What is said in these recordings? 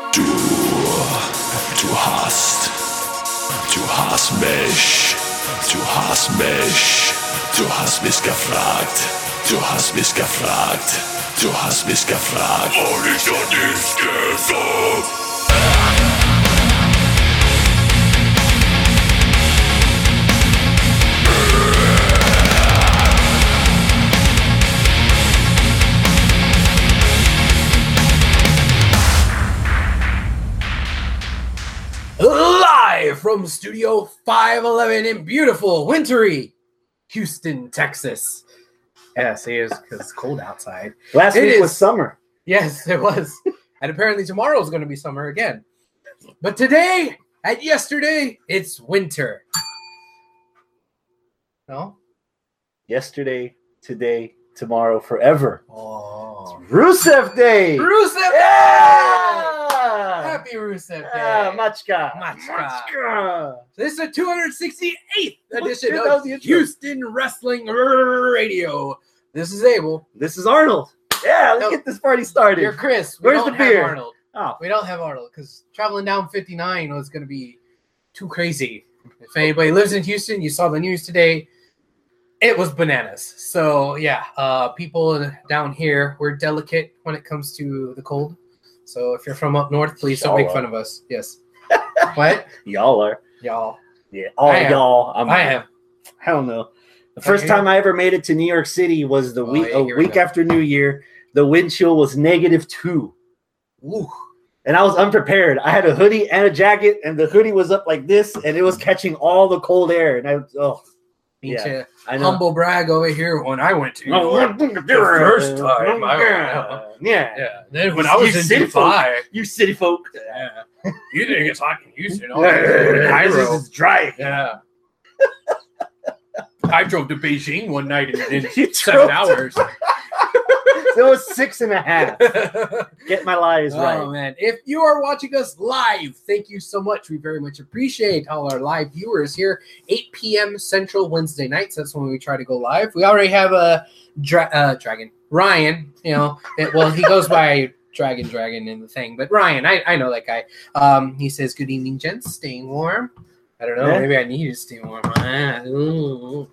Du hast mich, du hast mich, du hast mich gefragt, du hast mich gefragt, du hast mich gefragt und ich hab nichts gesagt. Live from Studio 511 in beautiful, wintry Houston, Texas. Yes, it is because it's cold outside. Last week was summer. Yes, it was. And apparently tomorrow is going to be summer again. But today and yesterday, it's winter. No? Yesterday, today, tomorrow, forever. Oh. It's Rusev Day! Rusev Day! Yeah! Happy Rusev Day! Machka! Machka! This is the 268th edition That was of the intro. Houston Wrestling Radio. This is Abel. This is Arnold. Yeah, let's No. get this party started. You're Chris. We Where's don't the have beer? Arnold. Oh, We don't have Arnold because traveling down 59 was going to be too crazy. If anybody lives in Houston, you saw the news today. It was bananas. So, yeah, people down here, we're delicate when it comes to the cold. So, if you're from up north, please don't make fun of us. Yes. What? y'all are. Y'all. Yeah, all I am. y'all. I am. I don't know. The first time I ever made it to New York City was the week yeah, here we week go. after New Year. The wind chill was -2. Ooh. And I was unprepared. I had a hoodie and a jacket, and the hoodie was up like this, and it was catching all the cold air. And Need Yeah, to I know. humble brag over here when I went to New York. The first time Yeah. Then when I was You in city folk. Dubai, You city folk. yeah. You didn't get talking Houston. This Cairo. is dry. Yeah. I drove to Beijing one night in You 7 drove to- hours. It was 6.5. Get my lies right. Oh man! If you are watching us live, thank you so much. We very much appreciate all our live viewers here. 8 p.m. Central Wednesday nights. That's when we try to go live. We already have a Dragon Ryan. You know, he goes by Dragon in the thing, but Ryan, I know that guy. He says, "Good evening, gents. Staying warm." I don't know. Yeah. Maybe I need to stay warm. Ooh.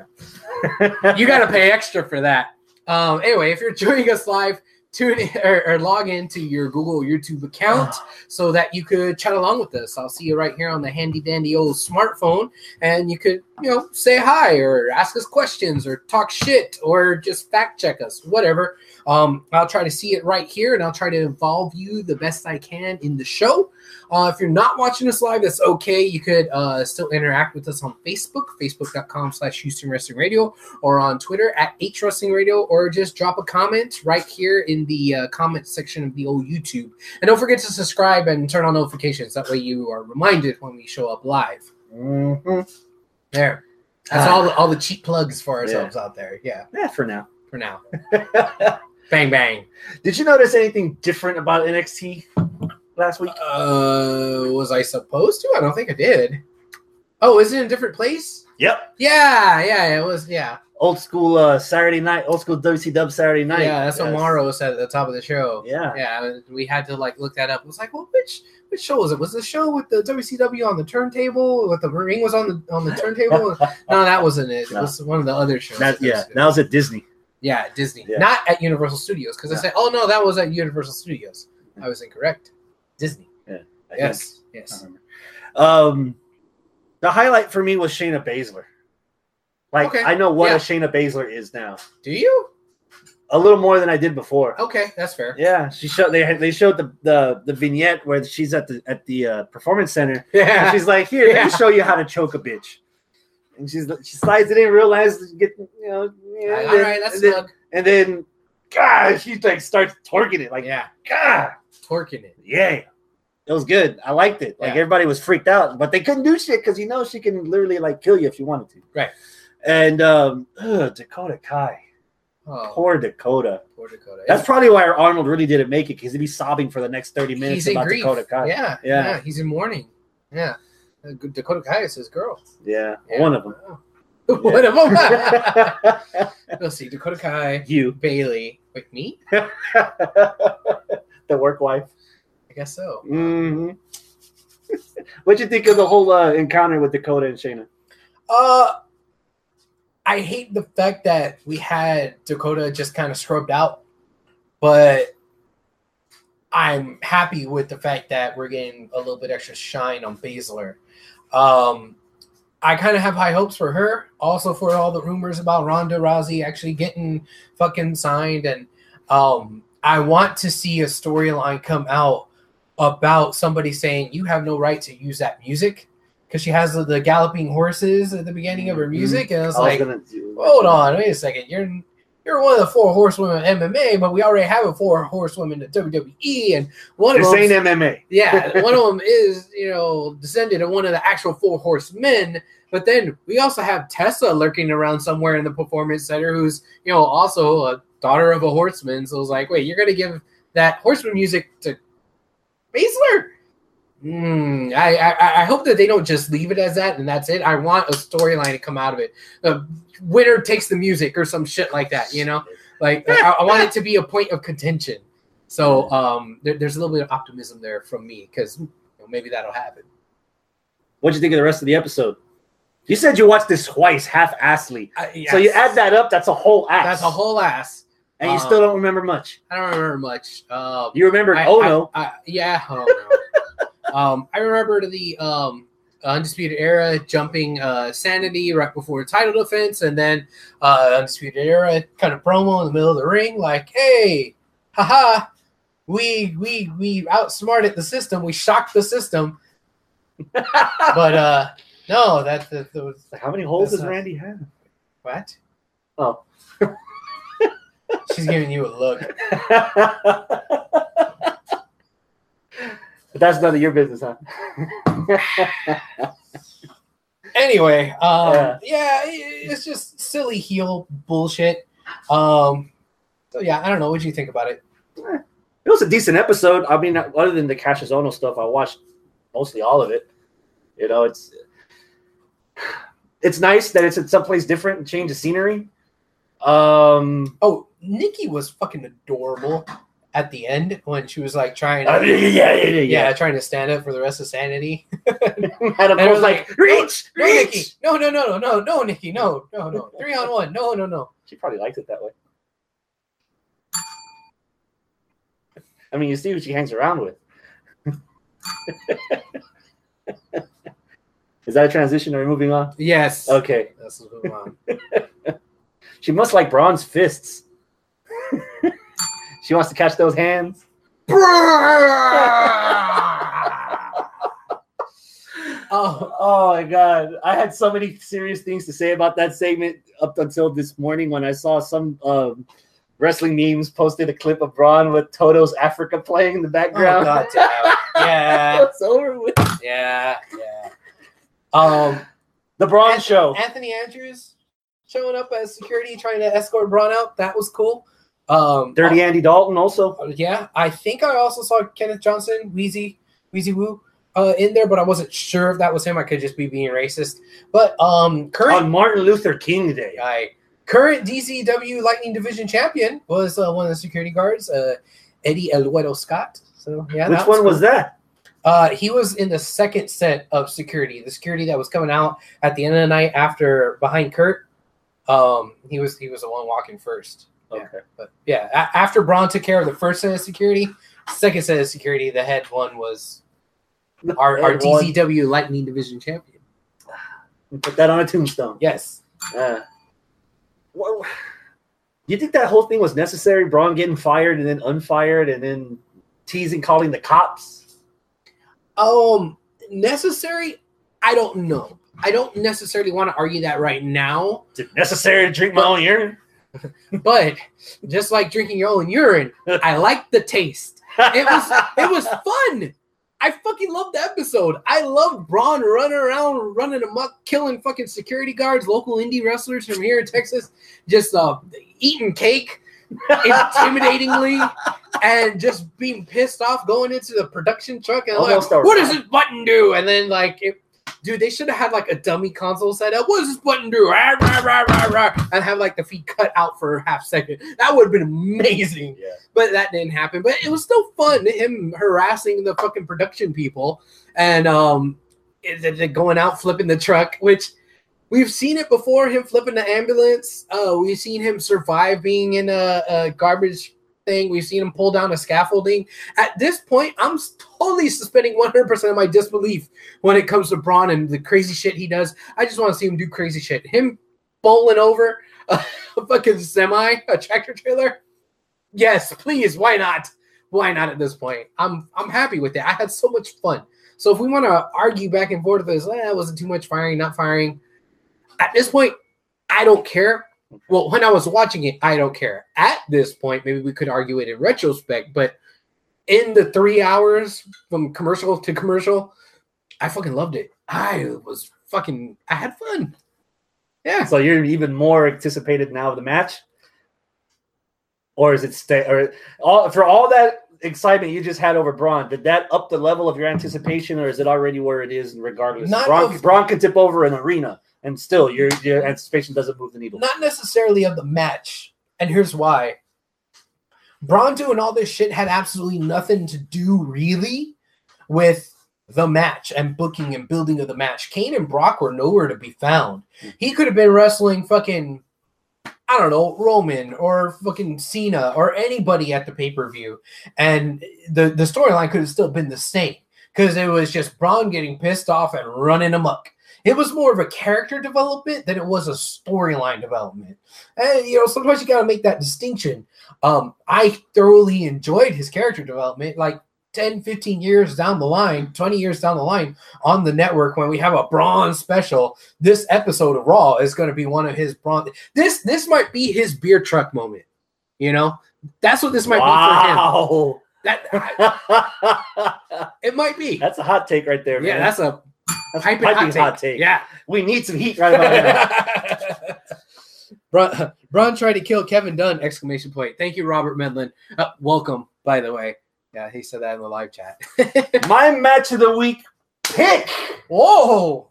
No. You got to pay extra for that. Anyway, if you're joining us live, tune in or log into your Google or YouTube account so that you could chat along with us. I'll see you right here on the handy dandy old smartphone, and you could, say hi or ask us questions or talk shit or just fact check us, whatever. I'll try to see it right here, and I'll try to involve you the best I can in the show. If you're not watching us live, that's okay. You could still interact with us on Facebook, facebook.com/Houston Wrestling Radio, or on Twitter @H Wrestling Radio, or just drop a comment right here in the comment section of the old YouTube. And don't forget to subscribe and turn on notifications. That way you are reminded when we show up live. Mhm. There. That's all the cheap plugs for ourselves out there. Yeah, Yeah, for now. for now. Bang, bang. Did you notice anything different about NXT last week? Was I supposed to? I don't think I did. Oh, is it in a different place? Yep. Yeah, it was, yeah. Old school Saturday night, old school WCW Saturday night. Yeah, that's what Yes. Morrow said at the top of the show. Yeah. Yeah, we had to look that up. It was like, well, which show was it? Was the show with the WCW on the turntable? With the ring was on the turntable? No, that wasn't it. It No. was one of the other shows. That was at Disney. Yeah, Disney. Yeah. Not at Universal Studios. Because I said, oh no, that was at Universal Studios. I was incorrect. Disney. I Yes. think. Yes. I remember. The highlight for me was Shayna Baszler. Okay. I know what Yeah. a Shayna Baszler is now. Do you? A little more than I did before. Okay, that's fair. Yeah, she showed. They showed the vignette where she's at the performance center. Yeah. And she's like, "Here, let Yeah. me show you how to choke a bitch." And she slides it in real nice. All right, that's snug. And then, God, she starts twerking it. Yeah, God, torquing it. yeah. It was good. I liked it. Yeah. Everybody was freaked out, but they couldn't do shit because she can literally kill you if you wanted to. Right. And Dakota Kai, Oh, poor Dakota. poor Dakota. That's probably why Arnold really didn't make it, because he'd be sobbing for the next 30 minutes He's in about grief. Dakota Kai. Yeah, Yeah. he's in mourning. Yeah. Dakota Kai is his girl. Yeah, Yeah. one of them. One of them. Let's see. Dakota Kai, You, Bailey. Wait, me? the work wife. I guess so. Mm-hmm. What'd you think of the whole encounter with Dakota and Shayna? I hate the fact that we had Dakota just kind of scrubbed out, but I'm happy with the fact that we're getting a little bit extra shine on Baszler. I kind of have high hopes for her, also for all the rumors about Ronda Rousey actually getting fucking signed, and I want to see a storyline come out about somebody saying you have no right to use that music, because she has the galloping horses at the beginning of her music, and it's like, hold on, wait a second, you're one of the 4 horsewomen of MMA, but we already have a 4 horsewomen in WWE, and one of them ain't MMA. Yeah, one of them is descended of one of the actual 4 horsemen. But then we also have Tessa lurking around somewhere in the performance center, who's also a daughter of a horseman. So it's like, wait, you're gonna give that horseman music to Baszler? I hope that they don't just leave it as that and that's it. I want a storyline to come out of it. The winner takes the music or some shit like that. Like I want it to be a point of contention. So there's a little bit of optimism there from me, because maybe that'll happen. What'd you think of the rest of the episode? You said you watched this twice, half-assly. Yes. So you add that up, that's a whole ass. That's a whole ass. And you still don't remember much. I don't remember much. You remember no. Yeah. Oh, no. I remember the Undisputed Era jumping Sanity right before the title defense, and then Undisputed Era kind of promo in the middle of the ring, like, hey, haha, we outsmarted the system. We shocked the system. But no, that was... How many holes does Randy have? What? Oh. She's giving you a look. But that's none of your business, huh? Anyway, yeah, it's just silly heel bullshit. So yeah, I don't know. What do you think about it? It was a decent episode. I mean, other than the Cassius Ohno stuff, I watched mostly all of it. It's nice that it's at someplace different and change the scenery. Nikki was fucking adorable at the end when she was like trying trying to stand up for the rest of Sanity. And I was like, reach. Nikki, no, Nikki, no, 3-on-1, no. She probably liked it that way. I mean, you see who she hangs around with. Is that a transition? Are we moving on? Yes. Okay. Let's move on. She must like Braun's fists. She wants to catch those hands. Oh my God. I had so many serious things to say about that segment up until this morning when I saw some wrestling memes posted a clip of Braun with Toto's Africa playing in the background. Oh, God, yeah. It's over with. Yeah. The Braun show. Anthony Andrews showing up as security trying to escort Braun out. That was cool. Dirty Andy Dalton also. Yeah, I think I also saw Kenneth Johnson, Wheezy Woo, in there, but I wasn't sure if that was him. I could just be being racist. But current on Martin Luther King Day, current DCW Lightning Division champion was one of the security guards, Eddie El Güero Scott. So yeah, which one was that? He was in the second set of security, the security that was coming out at the end of the night after behind Kurt. He was the one walking first. Okay, but yeah, after Braun took care of the first set of security, second set of security, the head one was our DCW Lightning Division champion. Put that on a tombstone. Yes. Well, you think that whole thing was necessary? Braun getting fired and then unfired and then teasing, calling the cops? Necessary? I don't know. I don't necessarily want to argue that right now. Is it necessary to drink my own urine? But just like drinking your own urine, I like the taste. It was fun. I fucking loved the episode. I loved Braun running around, running amok, killing fucking security guards, local indie wrestlers from here in Texas, just eating cake intimidatingly and just being pissed off going into the production truck and like, what does this button do? And then like Dude, they should have had like a dummy console set up. What does this button do? Rah, rah, rah, rah, rah, and have like the feet cut out for a half second. That would have been amazing. Yeah. But that didn't happen. But it was still fun, him harassing the fucking production people and going out flipping the truck, which we've seen it before, him flipping the ambulance. We've seen him survive being in a garbage thing. We've seen him pull down a scaffolding. At this point, I'm totally suspending 100% of my disbelief when it comes to Braun and the crazy shit he does. I just want to see him do crazy shit. Him bowling over a fucking semi, a tractor trailer. Yes, please. Why not? Why not at this point? I'm happy with it. I had so much fun. So if we want to argue back and forth with this, was it too much firing, not firing? At this point, I don't care. Well, when I was watching it, I don't care. At this point, maybe we could argue it in retrospect, but in the 3 hours from commercial to commercial, I fucking loved it. I had fun. Yeah. So you're even more anticipated now of the match? Or is it for all that excitement you just had over Braun, did that up the level of your anticipation, or is it already where it is regardless? Braun can tip over an arena. And still, your anticipation doesn't move the needle. Not necessarily of the match. And here's why. Braun doing all this shit had absolutely nothing to do, really, with the match and booking and building of the match. Kane and Brock were nowhere to be found. He could have been wrestling fucking, I don't know, Roman or fucking Cena or anybody at the pay-per-view. And the storyline could have still been the same. Because it was just Braun getting pissed off and running amok. It was more of a character development than it was a storyline development. And, sometimes you got to make that distinction. I thoroughly enjoyed his character development, like 10, 15 years down the line, 20 years down the line on the network when we have a Braun special. This episode of Raw is going to be one of his Braun. This might be his beer truck moment. That's what this might be for him. It might be. That's a hot take right there, man. Yeah, that's a piping hot take. Yeah. We need some heat right about now. Braun tried to kill Kevin Dunn! ! Thank you, Robert Medlin. Welcome, by the way. Yeah, he said that in the live chat. My match of the week pick. Whoa.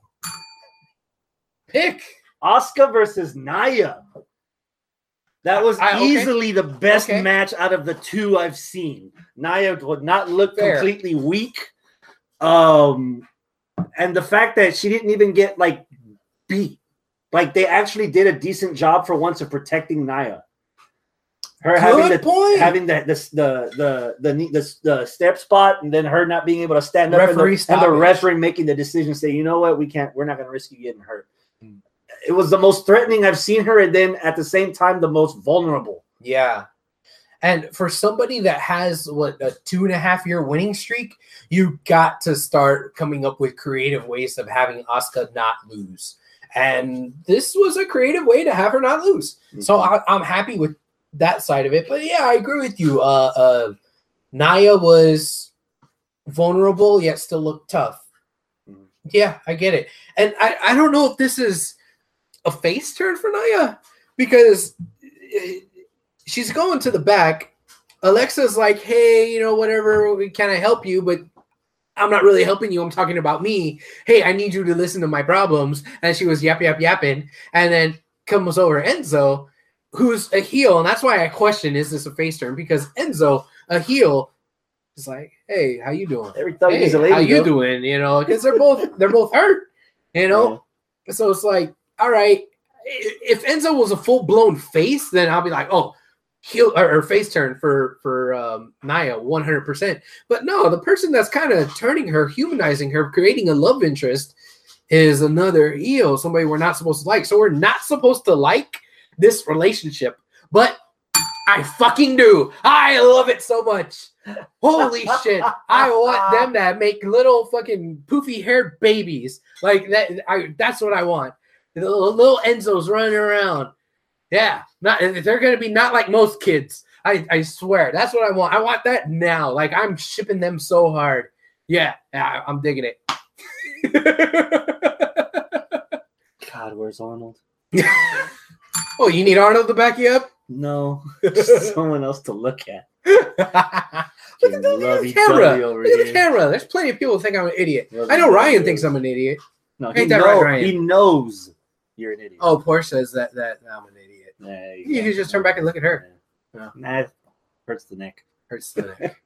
Pick. Asuka versus Nia. That was easily the best match out of the two I've seen. Nia would not look completely weak. And the fact that she didn't even get beat, they actually did a decent job for once of protecting Nia. Her having the step spot, and then her not being able to stand up, and the referee making the decision, say, you know what, we're not going to risk you getting hurt. It was the most threatening I've seen her, and then at the same time the most vulnerable. Yeah. And for somebody that has, a 2.5-year winning streak, you got to start coming up with creative ways of having Asuka not lose. And this was a creative way to have her not lose. Mm-hmm. So I'm happy with that side of it. But yeah, I agree with you. Nia was vulnerable, yet still looked tough. Mm-hmm. Yeah, I get it. And I don't know if this is a face turn for Nia, because she's going to the back. Alexa's like, hey, whatever, we kind of help you, but I'm not really helping you. I'm talking about me. Hey, I need you to listen to my problems. And she was yapping. And then comes over Enzo, who's a heel. And that's why I question, is this a face turn? Because Enzo, a heel, is like, hey, how you doing? Hey, how you doing? Because they're both hurt, Yeah. So it's like, all right, if Enzo was a full-blown face, then I'll be like, oh, heel or face turn for Nia 100%. But no, the person that's kind of turning her, humanizing her, creating a love interest is another heel, somebody we're not supposed to like. So we're not supposed to like this relationship, but I fucking do. I love it so much. Holy shit. I want them to make little fucking poofy haired babies like that. That's what I want. The little Enzos running around. Yeah, they're going to be not like most kids. I swear. That's what I want. I want that now. I'm shipping them so hard. Yeah, I'm digging it. God, where's Arnold? Oh, you need Arnold to back you up? No, just someone else to look at. Look at the camera. Look at the camera. There's plenty of people who think I'm an idiot. I know Ryan thinks I'm an idiot. No, Ain't that right, Ryan? he knows you're an idiot. Oh, Porsche says that I'm an idiot. Nah, You can just turn back and look at her. Yeah. Nah, it hurts the neck. Hurts the neck.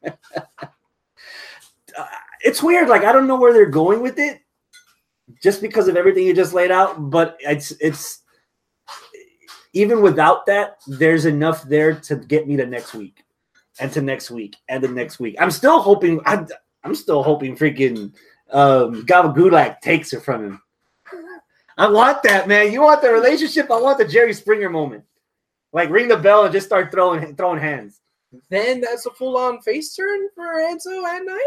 It's weird. Like, I don't know where they're going with it, just because of everything you just laid out. But it's even without that, there's enough there to get me to next week, and to next week, and the next week. I'm still hoping. I'm still hoping freaking Gabagulak takes her from him. I want that, man. You want the relationship? I want the Jerry Springer moment. Like, ring the bell and just start throwing hands. Then that's a full-on face turn for Enzo and Nia?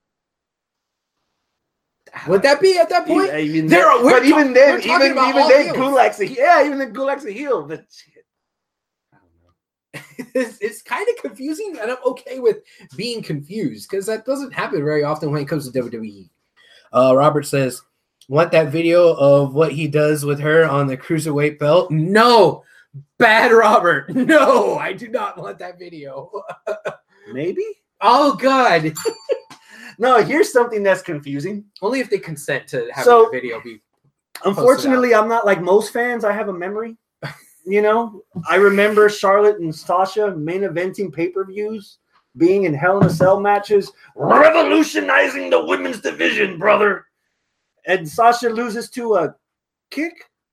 Would that be at that point? Even then, Gulak's even then Gulak's a heel. But shit, I don't know. It's kind of confusing, and I'm okay with being confused because that doesn't happen very often when it comes to WWE. Robert says, want that video of what he does with her on the cruiserweight belt? No, bad Robert. No, I do not want that video. Maybe? Oh, God. No, here's something that's confusing. Only if they consent to having the video be. Unfortunately, I'm not like most fans. I have a memory. You know, I remember Charlotte and Sasha main eventing pay-per-views, being in Hell in a Cell matches, revolutionizing the women's division, brother. And Sasha loses to a kick.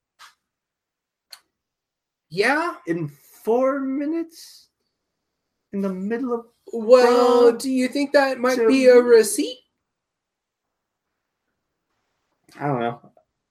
Yeah. In 4 minutes? In the middle of... Well, do you think that might be a receipt? I don't know.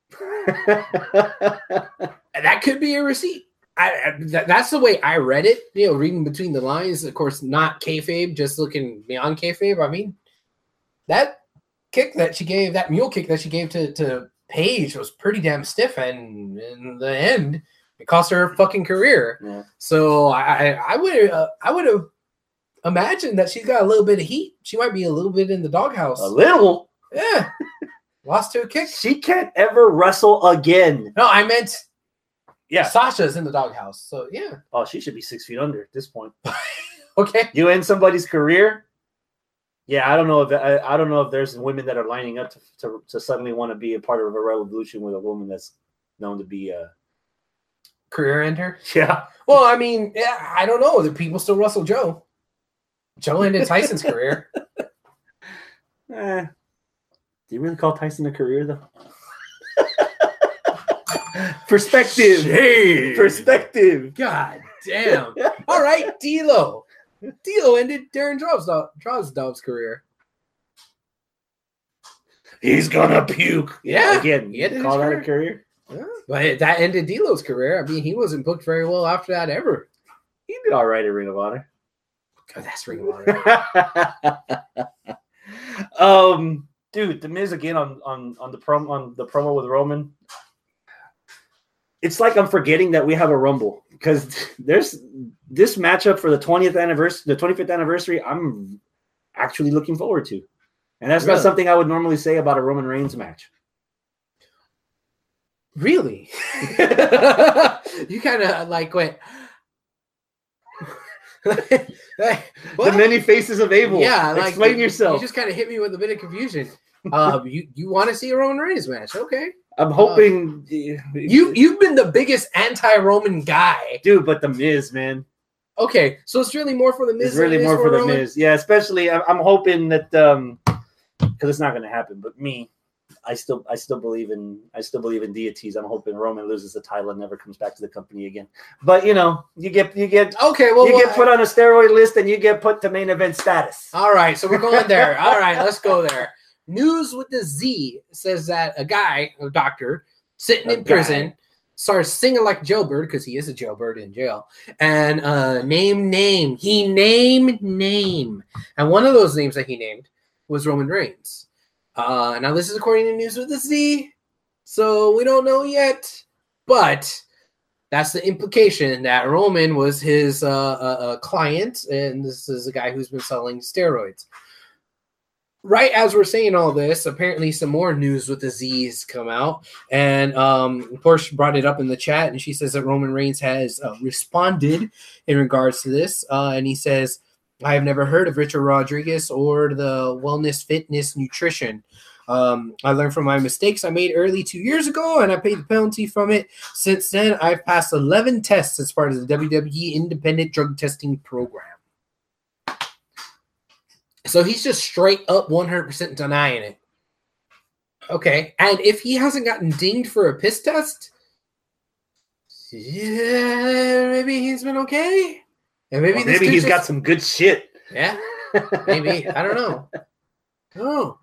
That could be a receipt. That's the way I read it. You know, reading between the lines. Of course, not kayfabe, just looking beyond kayfabe. I mean, that kick that she gave, that mule kick that she gave to Paige was pretty damn stiff, and in the end, it cost her her fucking career. Yeah. So I would have imagined that she's got a little bit of heat. She might be a little bit in the doghouse. A little? Yeah. Lost to a kick. She can't ever wrestle again. No, I meant... Yeah, Sasha's in the doghouse, so yeah. Oh, she should be 6 feet under at this point. Okay, you end somebody's career. Yeah, I don't know if there's women that are lining up to suddenly want to be a part of a revolution with a woman that's known to be a career ender. Yeah. Well, I mean, yeah, I don't know. The people still wrestle Joe. Joe ended Tyson's career. Do you really call Tyson a career though? Perspective. Shade. Perspective. God damn. All right, D'Lo. D'Lo ended Darren Drozdov's career. He's gonna puke. Yeah. Again, you call that a career? Yeah. But that ended D'Lo's career. I mean, he wasn't booked very well after that ever. He did all right at Ring of Honor. Oh, that's Ring of Honor. Dude, The Miz again on the promo with Roman. It's like I'm forgetting that we have a Rumble because there's this matchup for the 25th anniversary. I'm actually looking forward to, and that's not something I would normally say about a Roman Reigns match. Really? You kind of like went. The many faces of Abel. Yeah, like, explain yourself. You just kind of hit me with a bit of confusion. You want to see a Roman Reigns match? Okay. I'm hoping you've been the biggest anti-Roman guy, dude. But the Miz, man. Okay, so it's really more for the Miz. It's really more for the Miz. Yeah, especially I'm hoping that because it's not going to happen. But I still believe in deities. I'm hoping Roman loses the title and never comes back to the company again. But you get okay. Well, you get put on a steroid list and you get put to main event status. All right, so we're going there. All right, let's go there. News with the Z says that a doctor sitting in prison starts singing like a jailbird because he is a jailbird in jail. And name. He named name. And one of those names that he named was Roman Reigns. Now this is according to News with the Z, so we don't know yet. But that's the implication that Roman was his client, and this is a guy who's been selling steroids. Right as we're saying all this, apparently some more news with the Z's come out. And Porsche brought it up in the chat, and she says that Roman Reigns has responded in regards to this. And he says, I have never heard of Richard Rodriguez or the Wellness Fitness Nutrition. I learned from my mistakes I made early 2 years ago, and I paid the penalty from it. Since then, I've passed 11 tests as part of the WWE Independent Drug Testing Program. So he's just straight up 100% denying it. Okay, and if he hasn't gotten dinged for a piss test, yeah, maybe he's been okay. And maybe he's got some good shit. Yeah, maybe. I don't know. Oh.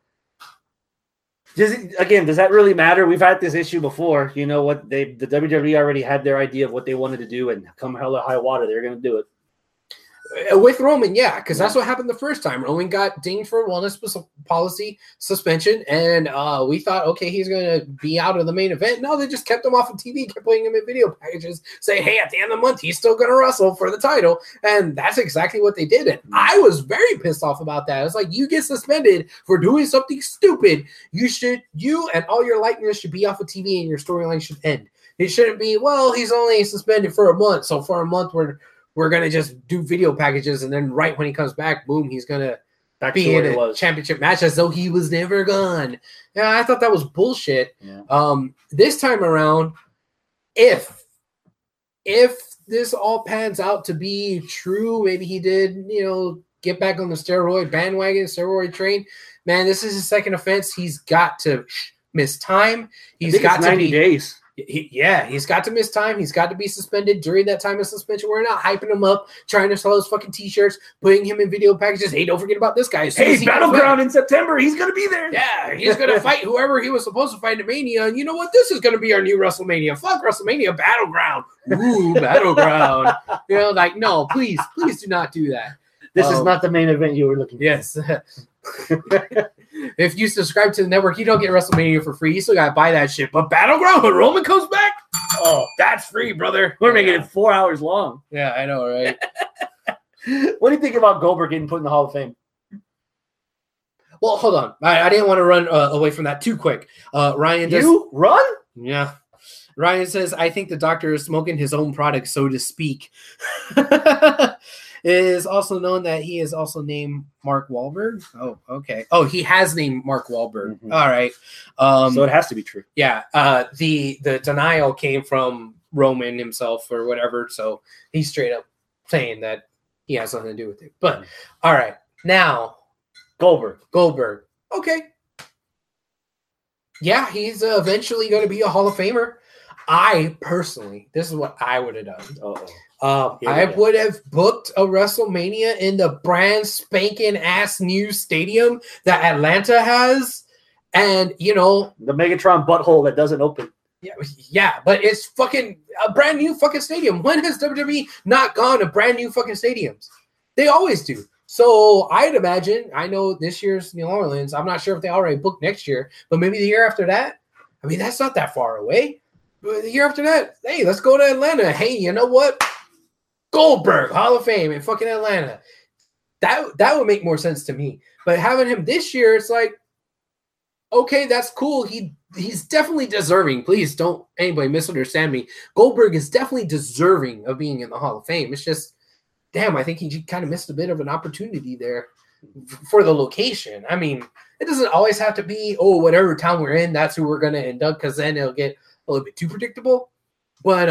Does that really matter? We've had this issue before. You know what? The WWE already had their idea of what they wanted to do, and come hell or high water, they're going to do it. With Roman, yeah, because that's what happened the first time. Roman got dinged for wellness policy suspension, and we thought, okay, he's going to be out of the main event. No, they just kept him off of TV, kept putting him in video packages, saying, hey, at the end of the month, he's still going to wrestle for the title, and that's exactly what they did. And I was very pissed off about that. It's like, you get suspended for doing something stupid. You and all your likeness should be off of TV, and your storyline should end. It shouldn't be, well, he's only suspended for a month, so for a month, we're going to just do video packages, and then right when he comes back, boom, he's going to be in a championship match as though he was never gone. Yeah, I thought that was bullshit. Yeah. This time around, if this all pans out to be true, maybe he did, get back on the steroid bandwagon, steroid train. Man, this is his second offense. He's got to miss time. He's got 90 days. He's got to miss time. He's got to be suspended during that time of suspension. We're not hyping him up, trying to sell his fucking t-shirts, putting him in video packages. Hey, don't forget about this guy. Hey, Battleground in September. He's going to be there. Yeah, he's going to fight whoever he was supposed to fight in Mania. And you know what? This is going to be our new WrestleMania. Fuck WrestleMania, Battleground. Ooh, Battleground. No, please do not do that. This is not the main event you were looking for. Yes. If you subscribe to the network, you don't get WrestleMania for free. You still gotta buy that shit. But Battleground, when Roman comes back, oh, that's free, brother. We're making it 4 hours long. Yeah, I know, right? What do you think about Goldberg getting put in the Hall of Fame? Well, hold on. I didn't want to run away from that too quick. Ryan does. You run? Yeah. Ryan says, I think the doctor is smoking his own product, so to speak. It is also known that he is also named Mark Wahlberg. Oh, okay. Oh, he has named Mark Wahlberg. Mm-hmm. All right. So it has to be true. Yeah. The denial came from Roman himself or whatever. So he's straight up saying that he has something to do with it. But all right. Now, Goldberg. Okay. Yeah, he's eventually going to be a Hall of Famer. I personally, this is what I would have done. I would have booked a WrestleMania in the brand spanking ass new stadium that Atlanta has, and the Megatron butthole that doesn't open. Yeah, but it's fucking a brand new fucking stadium. When has WWE not gone to brand new fucking stadiums? They always do. So I'd imagine, I know this year's New Orleans. I'm not sure if they already booked next year, but maybe the year after that. I mean, that's not that far away. But the year after that, hey, let's go to Atlanta. Hey, you know what? Goldberg, Hall of Fame in fucking Atlanta. That would make more sense to me. But having him this year, it's like, okay, that's cool. He's definitely deserving. Please don't anybody misunderstand me. Goldberg is definitely deserving of being in the Hall of Fame. It's just, damn, I think he kind of missed a bit of an opportunity there for the location. I mean, it doesn't always have to be, whatever town we're in, that's who we're going to induct, because then it'll get a little bit too predictable. But,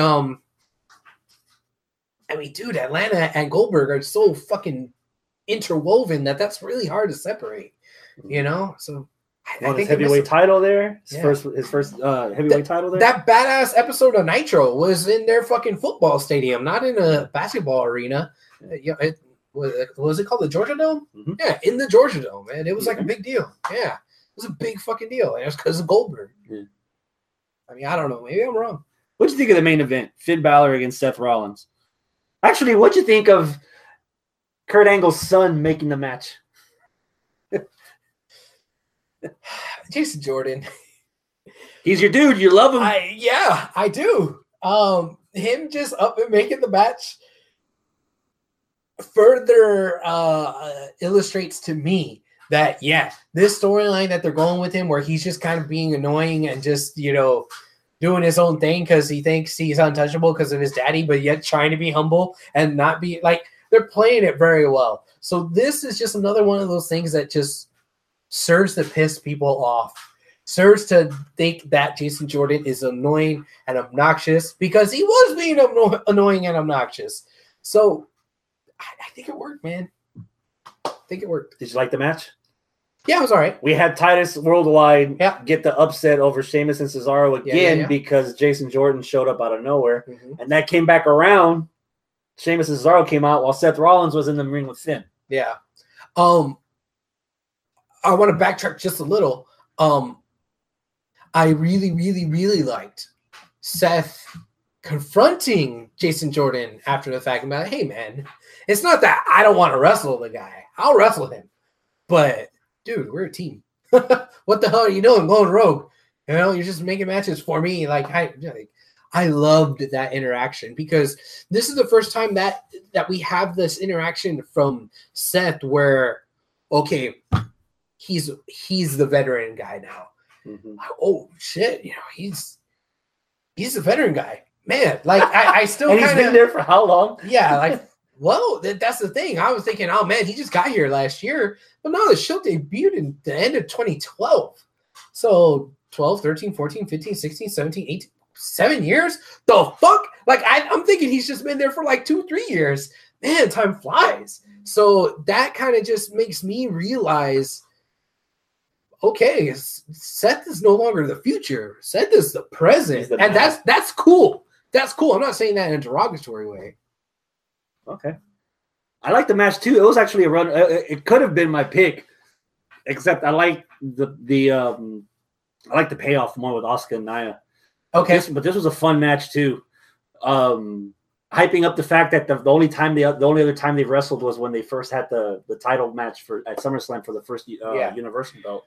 I mean, dude, Atlanta and Goldberg are so fucking interwoven that's really hard to separate, So I think heavyweight title there. His first heavyweight title there. That badass episode of Nitro was in their fucking football stadium, not in a basketball arena. Was it called the Georgia Dome? Mm-hmm. Yeah, in the Georgia Dome, man. It was like a big deal. Yeah, it was a big fucking deal, and it was because of Goldberg. Yeah. I mean, I don't know. Maybe I'm wrong. What'd you think of the main event? Finn Balor against Seth Rollins. Actually, what'd you think of Kurt Angle's son making the match? Jason Jordan. He's your dude. You love him. I do. Him just up and making the match further illustrates to me that, this storyline that they're going with him where he's just kind of being annoying and just, doing his own thing because he thinks he's untouchable because of his daddy, but yet trying to be humble and not be like, they're playing it very well. So this is just another one of those things that just serves to piss people off. Serves to think that Jason Jordan is annoying and obnoxious because he was being annoying and obnoxious. So I think it worked, man. I think it worked. Did you like the match? Yeah, it was all right. We had Titus Worldwide Yeah. get the upset over Sheamus and Cesaro again because Jason Jordan showed up out of nowhere. Mm-hmm. And that came back around. Sheamus and Cesaro came out while Seth Rollins was in the ring with Finn. Yeah. I want to backtrack just a little. I really, really, really liked Seth confronting Jason Jordan after the fact about, hey, man, it's not that I don't want to wrestle the guy. I'll wrestle him. But, dude, we're a team. What the hell are you doing going rogue? You know, you're just making matches for me. I loved that interaction because this is the first time that we have this interaction from Seth where, okay, he's the veteran guy now. Mm-hmm. Oh shit, you know, he's a veteran guy, man. Like I still and he's been there for how long? Yeah, like well, that's the thing. I was thinking, oh man, he just got here last year, but no, the show debuted in the end of 2012. So 12, 13, 14, 15, 16, 17, 18, 7 years? The fuck? Like I'm thinking he's just been there for like 2-3 years. Man, time flies. So that kind of just makes me realize, okay, Seth is no longer the future. Seth is the present. And that's cool. That's cool. I'm not saying that in a derogatory way. Okay. I like the match too. It was actually a run. It could have been my pick, except I like I like the payoff more with Asuka and Nia. Okay. But this was a fun match too. Hyping up the fact that the only other time they wrestled was when they first had the title match at SummerSlam for the first Universal belt.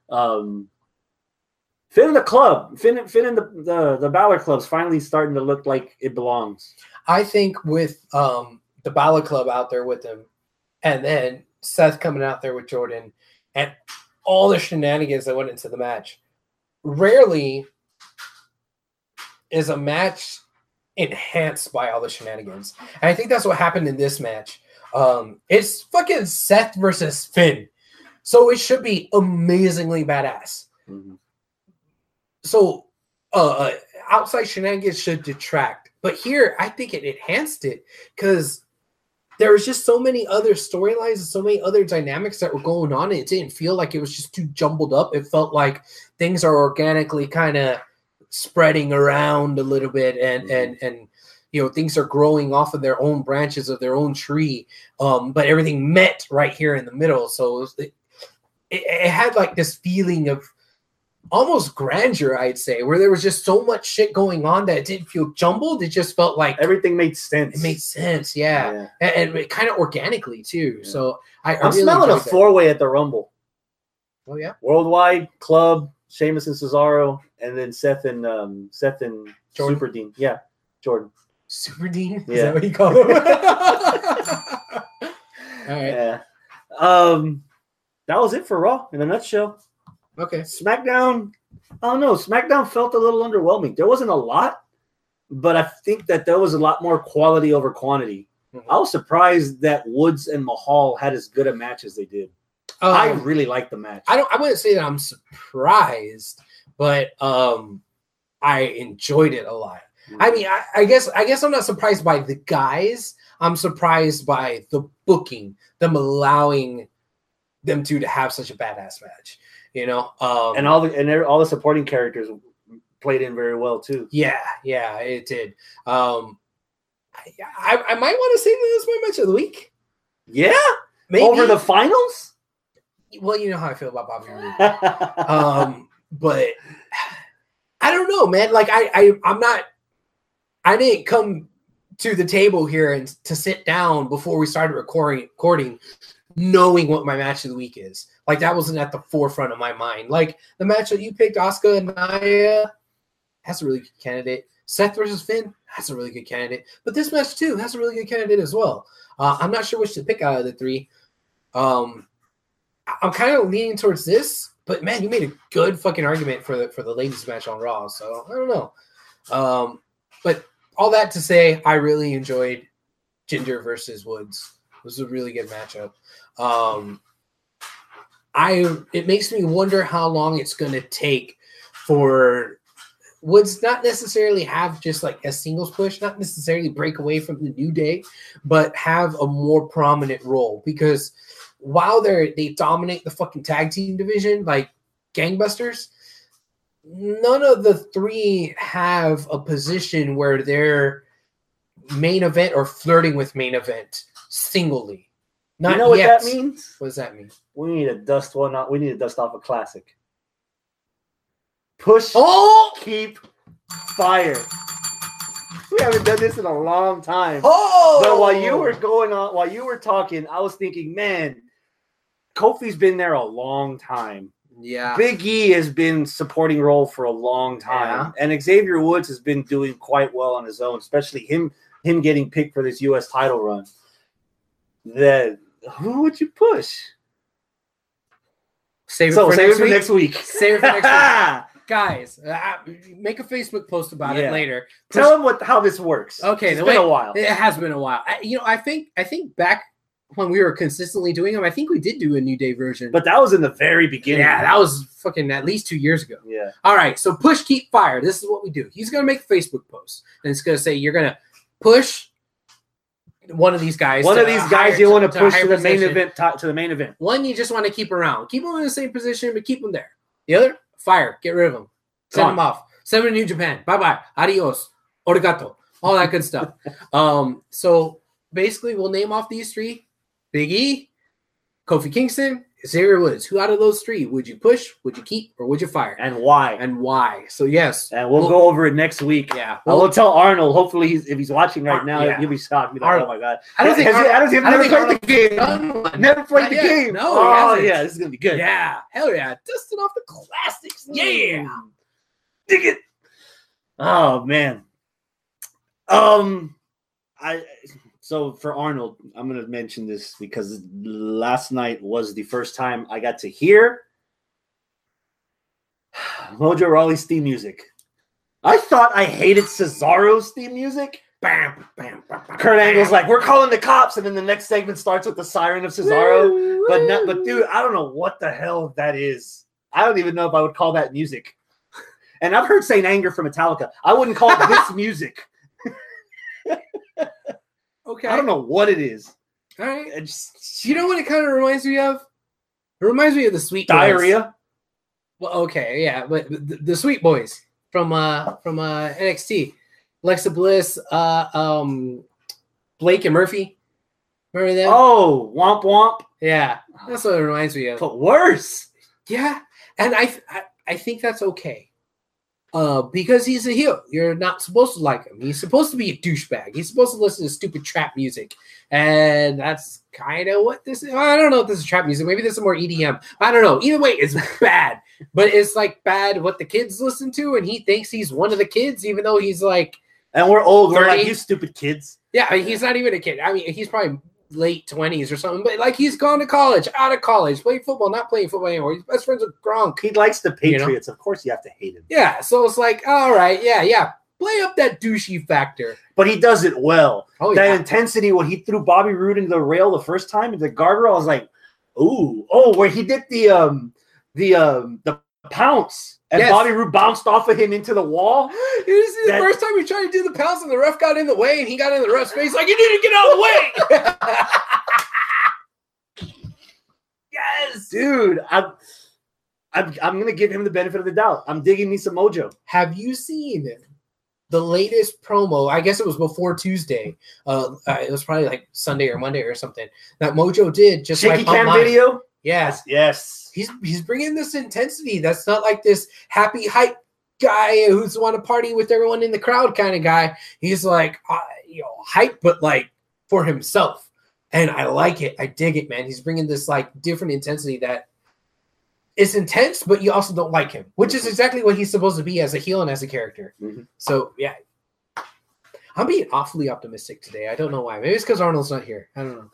Finn in the club, Finn in the Balor Club's finally starting to look like it belongs. I think with the Balor Club out there with him, and then Seth coming out there with Jordan, and all the shenanigans that went into the match, rarely is a match enhanced by all the shenanigans. And I think that's what happened in this match. It's fucking Seth versus Finn. So it should be amazingly badass. Mm-hmm. So outside shenanigans should detract. But here, I think it enhanced it because there was just so many other storylines and so many other dynamics that were going on. And it didn't feel like it was just too jumbled up. It felt like things are organically kind of spreading around a little bit and you know, things are growing off of their own branches of their own tree. But everything met right here in the middle. So it had like this feeling of almost grandeur, I'd say, where there was just so much shit going on that it didn't feel jumbled. It just felt like everything made sense. It made sense, yeah. And it kind of organically too. Yeah. So I'm really smelling a 4-way at the Rumble. Oh yeah, Worldwide, Club, Sheamus and Cesaro, and then Seth and Jordan. Super Dean. Yeah, Jordan. Super Dean? Yeah. Is that what you call him? All right. Yeah. That was it for Raw in a nutshell. Okay. SmackDown, I don't know. SmackDown felt a little underwhelming. There wasn't a lot, but I think that there was a lot more quality over quantity. Mm-hmm. I was surprised that Woods and Mahal had as good a match as they did. I really liked the match. I wouldn't say that I'm surprised, but I enjoyed it a lot. Mm-hmm. I mean, I guess I'm not surprised by the guys. I'm surprised by the booking, them allowing them to have such a badass match. You know, and all the supporting characters played in very well too. Yeah, it did. I might want to say that this is my match of the week. Yeah, maybe over the finals. Well, you know how I feel about Bobby Roode. But I don't know, man. Like I'm not. I didn't come to the table here and to sit down before we started recording, knowing what my match of the week is. Like that wasn't at the forefront of my mind. Like the match that you picked, Asuka and Nia, that's a really good candidate. Seth versus Finn, that's a really good candidate. But this match too, that's a really good candidate as well. I'm not sure which to pick out of the three. I'm kind of leaning towards this, but man, you made a good fucking argument for the ladies match on Raw. So I don't know. But all that to say, I really enjoyed Jinder versus Woods. It was a really good matchup. it makes me wonder how long it's going to take for Woods not necessarily have just like a singles push, not necessarily break away from the New Day, but have a more prominent role. Because while they dominate the fucking tag team division like gangbusters, none of the three have a position where they're main event or flirting with main event singly. Not you know yet. what that means? What does that mean? We need to dust one out. We need to dust off a classic. Push, keep, fire. We haven't done this in a long time. But while you were talking, I was thinking, man, Kofi's been there a long time. Yeah. Big E has been supporting role for a long time. Yeah. And Xavier Woods has been doing quite well on his own, especially him getting picked for this U.S. title run. Who would you push? Save it for next week. Save it for next week. Guys, make a Facebook post about it later. Tell them how this works. Okay, it's been a while. It has been a while. I think back when we were consistently doing them, I think we did do a New Day version. But that was in the very beginning. Yeah, that was fucking at least 2 years ago. Yeah. All right, so push, keep, fire. This is what we do. He's gonna make a Facebook post, and it's gonna say you're gonna push one of these guys. You want to push to the main event. To the main event. One you just want to keep around. Keep them in the same position, but keep them there. The other, fire. Get rid of them. Send them off. Send them to New Japan. Bye-bye. Adios. Origato. All that good stuff. So basically, we'll name off these three. Big E, Kofi Kingston, Xavier Woods. Who out of those three would you push, would you keep, or would you fire? And why? So, yes. And we'll go over it next week. Yeah. I will tell Arnold. Hopefully, if he's watching right now, he'll be shocked. Be like, oh, my God. I don't think never played the game. Never played the game. No. Oh, yeah. This is going to be good. Yeah. Hell yeah. Dusting off the classics. Yeah. Dig it. Oh, man. So for Arnold, I'm going to mention this because last night was the first time I got to hear Mojo Rawley's theme music. I thought I hated Cesaro's theme music. Bam, bam, bam, bam, Kurt Angle's like, we're calling the cops, and then the next segment starts with the siren of Cesaro. But dude, I don't know what the hell that is. I don't even know if I would call that music. And I've heard Saint Anger from Metallica. I wouldn't call this music. Okay. I don't know what it is. All right. You know what it kind of reminds me of? It reminds me of the Sweet Diarrhea. Boys. Well, okay, yeah, but the Sweet Boys from NXT, Alexa Bliss, Blake and Murphy. Remember them? Oh, Womp Womp. Yeah, that's what it reminds me of. But worse. Yeah, and I think that's okay. Because he's a heel. You're not supposed to like him. He's supposed to be a douchebag. He's supposed to listen to stupid trap music. And that's kind of what this is. I don't know if this is trap music. Maybe this is more EDM. I don't know. Either way, it's bad. But it's like bad what the kids listen to, and he thinks he's one of the kids, even though he's like... And we're old. We're like, you stupid kids. Yeah, he's not even a kid. I mean, he's probably late 20s or something, but like he's gone to college, out of college, playing football, not playing football anymore. He's best friends with Gronk. He likes the Patriots. You know? Of course you have to hate him. Yeah, so it's like, all right, yeah. Play up that douchey factor. But he does it well. Oh, that intensity when he threw Bobby Roode into the rail the first time into the guardrail, I was like, ooh. Oh, where he did the pounce. And Bobby Roode bounced off of him into the wall. This is the first time he tried to do the pounce and the ref got in the way and he got in the ref's face like, you need to get out of the way. Yes. Dude, I'm going to give him the benefit of the doubt. I'm digging me some Mojo. Have you seen the latest promo? I guess it was before Tuesday. It was probably like Sunday or Monday or something. That Mojo did just Shaky like cam video? Yes. He's bringing this intensity. That's not like this happy hype guy who's want to party with everyone in the crowd kind of guy. He's like, hype, but like for himself. And I like it. I dig it, man. He's bringing this like different intensity that is intense, but you also don't like him, which is exactly what he's supposed to be as a heel and as a character. Mm-hmm. So yeah, I'm being awfully optimistic today. I don't know why. Maybe it's because Arnold's not here. I don't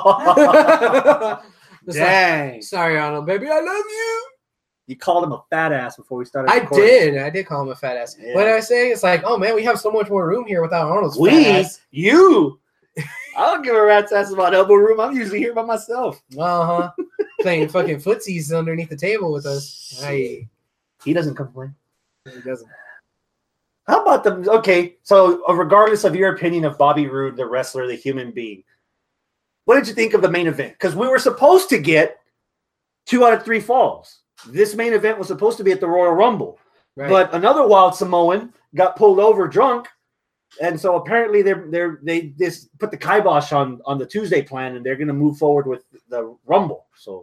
know. Dang. Sorry, Arnold, baby. I love you. You called him a fat ass before we started recording. I did call him a fat ass. Yeah. What did I say? It's like, oh, man, we have so much more room here without Arnold's fat ass. You. I don't give a rat's ass about elbow room. I'm usually here by myself. Uh-huh. playing fucking footsies underneath the table with us. He doesn't complain. He doesn't. How about the okay? So, regardless of your opinion of Bobby Roode, the wrestler, the human being, what did you think of the main event? Because we were supposed to get 2 out of 3 falls. This main event was supposed to be at the Royal Rumble, Right. but another wild Samoan got pulled over drunk, and so apparently they just put the kibosh on the Tuesday plan, and they're going to move forward with the Rumble. So.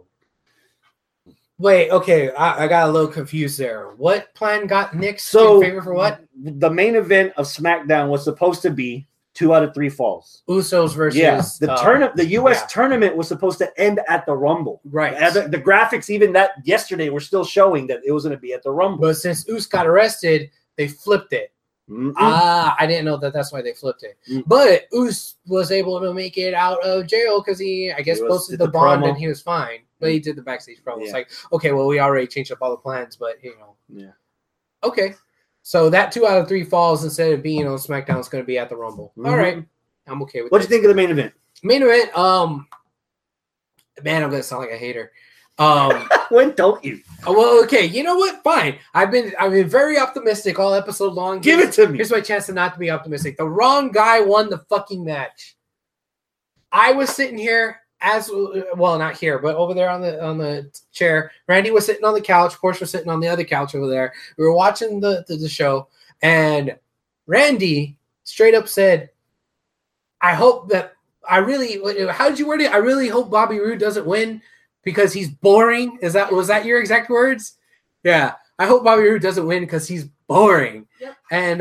Wait, okay, I got a little confused there. What plan got nixed So in favor for what? The main event of SmackDown was supposed to be 2 out of 3 falls. Usos versus The U.S. tournament was supposed to end at the Rumble. Right. And the graphics, even that yesterday, were still showing that it was going to be at the Rumble. But since Us got arrested, they flipped it. I didn't know that's why they flipped it. But Us was able to make it out of jail because he posted the bond promo. and he was fine. But he did the backstage promo. Yeah. It's like, okay, well, we already changed up all the plans, but Yeah. Okay. So that 2 out of 3 falls instead of being on SmackDown is going to be at the Rumble. All right. I'm okay with What do you think of the main event? Main event, man, I'm going to sound like a hater. When don't you? Well, okay, you know what? Fine. I've been very optimistic all episode long. Give it to me. Here's my chance to not be optimistic. The wrong guy won the fucking match. I was sitting here not here, but over there on the chair. Randy was sitting on the couch. Porsche was sitting on the other couch over there. We were watching the show, and Randy straight up said, how did you word it? I really hope Bobby Roode doesn't win because he's boring. Was that your exact words? Yeah. I hope Bobby Roode doesn't win because he's boring. Yep. And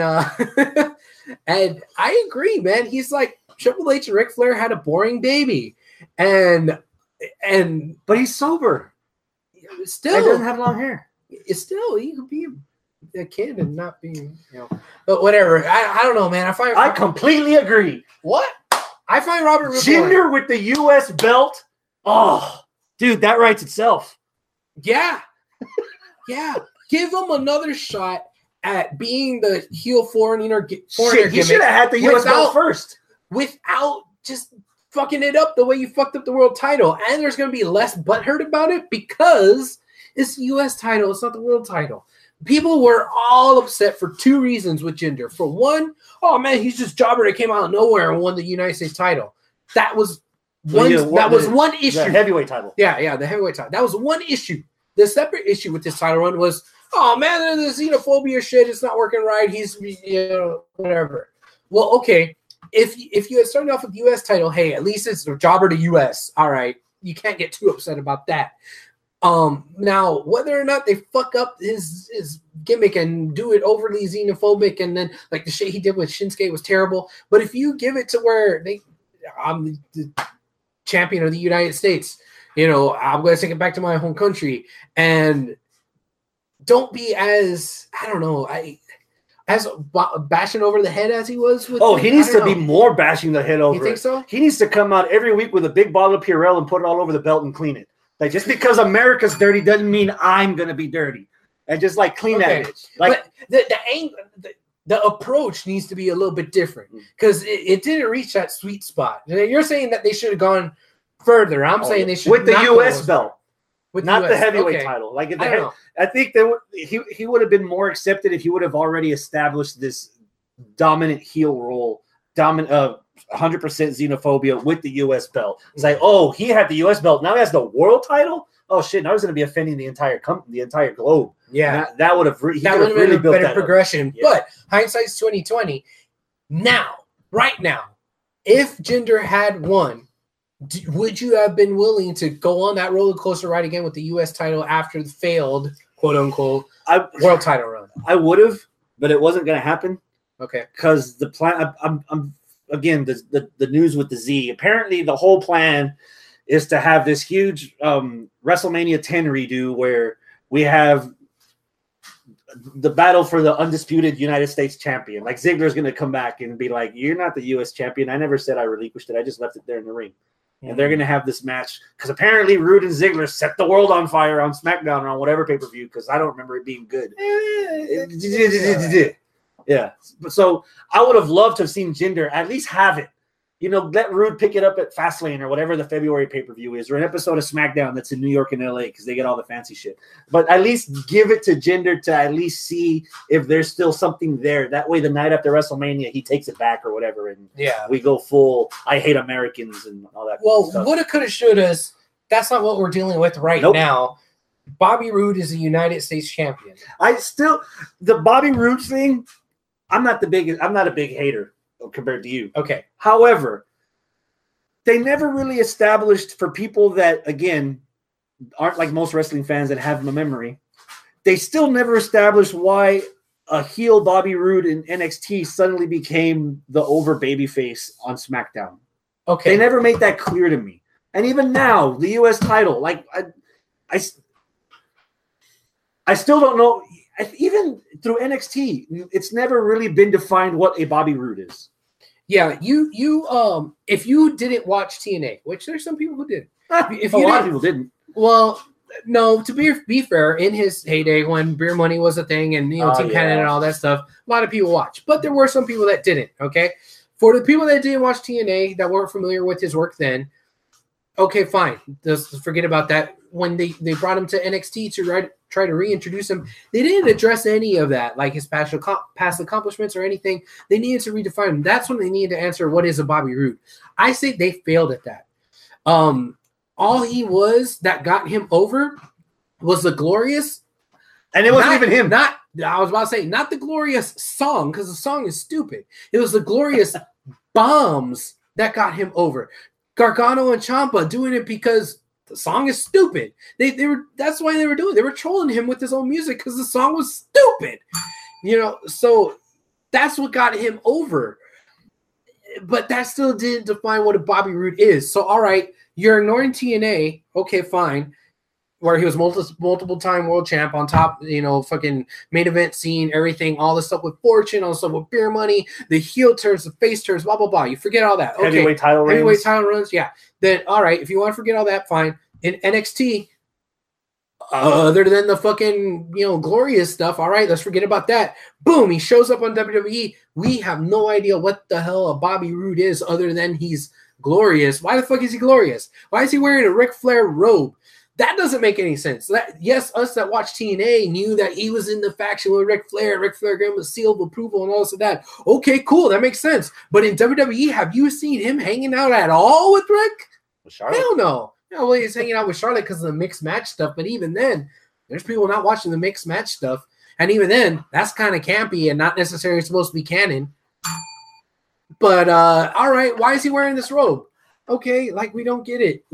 and I agree, man. He's like Triple H and Ric Flair had a boring baby. And But he's sober. still He doesn't have long hair. it's still he could be a kid and not be, but whatever. I don't know, man. I completely agree. what? I find Robert Roode Jinder boring. with the U.S. belt. Oh, dude, that writes itself. Yeah. Yeah. Give him another shot at being the heel foreigner Shit, he gimmick should have had the U.S. belt first. without just fucking it up the way you fucked up the world title. And there's going to be less butthurt about it because it's the U.S. title. It's not the world title. People were all upset for 2 reasons with Jinder. For one, oh man, he's just jobber that came out of nowhere and won the United States title. That was one. That was one issue. The heavyweight title. Yeah, the heavyweight title. That was one issue. The separate issue with this title run was, oh man, the xenophobia shit. It's not working right. He's whatever. Well, okay. If you had started off with the U.S. title, hey, at least it's a jobber to U.S. All right, you can't get too upset about that. Now, whether or not they fuck up his gimmick and do it overly xenophobic, and then like the shit he did with Shinsuke was terrible. But if you give it to where I'm the champion of the United States, I'm going to take it back to my home country, and don't be as as bashing over the head as he was with. Oh, he needs to be more bashing the head over. You think so? He needs to come out every week with a big bottle of Purell and put it all over the belt and clean it. Like, just because America's dirty doesn't mean I'm gonna be dirty. And just like clean that bitch. Like, but the approach needs to be a little bit different because it didn't reach that sweet spot. You're saying that they should have gone further. I'm saying they should with the not U.S. go belt, with not the US. heavyweight Okay. title. Like, I I think he would have been more accepted if he would have already established this dominant heel role, 100% xenophobia with the U.S. belt. It's like, oh, he had the U.S. belt. Now he has the world title. Oh shit! Now he's going to be offending the entire globe. Yeah, that would have that would have been really a built better that progression. Yeah. But hindsight's 2020. Right now, if Jinder had won, would you have been willing to go on that roller coaster ride again with the U.S. title after the failed quote unquote world title run? I would have, but it wasn't going to happen. Okay, because the plan. I'm again the news with the Z. Apparently, the whole plan is to have this huge WrestleMania 10 redo where we have the battle for the undisputed United States champion. Like, Ziggler's going to come back and be like, "You're not the U.S. champion. I never said I relinquished it. I just left it there in the ring." And they're going to have this match because apparently Roode and Ziggler set the world on fire on SmackDown or on whatever pay-per-view because I don't remember it being good. Yeah. So I would have loved to have seen Jinder at least have it. let Rude pick it up at Fastlane or whatever the February pay-per-view is, or an episode of SmackDown that's in New York and LA because they get all the fancy shit. But at least give it to Jinder to at least see if there's still something there. That way, the night after WrestleMania, he takes it back or whatever, and we go full I hate Americans and all that. Well, stuff. woulda, coulda, shoulda. That's not what we're dealing with right now. Bobby Roode is a United States champion. The Bobby Roode thing, I'm not a big hater compared to you. Okay. However, they never really established for people that, again, aren't like most wrestling fans that have a memory. They still never established why a heel Bobby Roode in NXT suddenly became the over babyface on SmackDown. Okay. They never made that clear to me. And even now, the U.S. title, like I still don't know. Even through NXT, it's never really been defined what a Bobby Roode is. Yeah, you if you didn't watch TNA, which there's some people who did. If a lot of people didn't. Well, no, to be fair, in his heyday when Beer Money was a thing and Team Canada and all that stuff, a lot of people watched. But there were some people that didn't, okay? For the people that didn't watch TNA, that weren't familiar with his work then, okay, fine. Just forget about that. When they brought him to NXT to try to reintroduce him, they didn't address any of that, like his past accomplishments or anything. They needed to redefine him. That's when they needed to answer what is a Bobby Roode. I say they failed at that. All he was that got him over was the glorious, and it wasn't even him. I was about to say not the glorious song because the song is stupid. It was the glorious bombs that got him over. Gargano and Ciampa doing it because the song is stupid. That's why they were doing it. They were trolling him with his own music because the song was stupid. So that's what got him over. But that still didn't define what a Bobby Roode is. So all right, you're ignoring TNA. Okay, fine. Where he was multiple time world champ on top, fucking main event scene, everything, all the stuff with Fortune, all the stuff with Beer Money, the heel turns, the face turns, blah, blah, blah. You forget all that. Okay. Heavyweight title runs. Yeah. Then, all right, if you want to forget all that, fine. In NXT, other than the fucking, glorious stuff, all right, let's forget about that. Boom, he shows up on WWE. We have no idea what the hell a Bobby Roode is other than he's glorious. Why the fuck is he glorious? Why is he wearing a Ric Flair robe? That doesn't make any sense. Yes, us that watched TNA knew that he was in the faction with Ric Flair. Ric Flair gave him a seal of approval and all this and that. Okay, cool. That makes sense. But in WWE, have you seen him hanging out at all with Rick? Hell no. Well, he's hanging out with Charlotte because of the mixed match stuff. But even then, there's people not watching the mixed match stuff. And even then, that's kind of campy and not necessarily supposed to be canon. But, all right, why is he wearing this robe? Okay, we don't get it.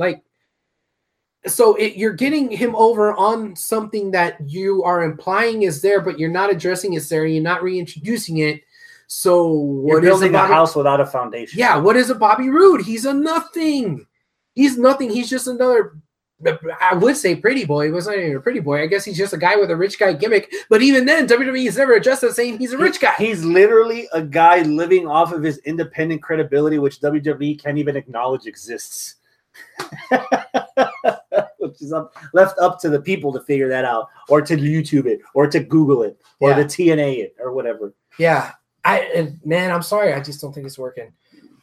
So you're getting him over on something that you are implying is there, but you're not addressing it's there. You're not reintroducing it. So you're building a house without a foundation. Yeah, what is a Bobby Roode? He's a nothing. He's nothing. He's just another, I would say pretty boy. He wasn't even a pretty boy. I guess he's just a guy with a rich guy gimmick. But even then, WWE has never addressed that saying he's a rich guy. He's literally a guy living off of his independent credibility, which WWE can't even acknowledge exists. Which is left up to the people to figure that out, or to YouTube it, or to Google it, or to TNA it, or whatever. Yeah, I'm sorry, I just don't think it's working.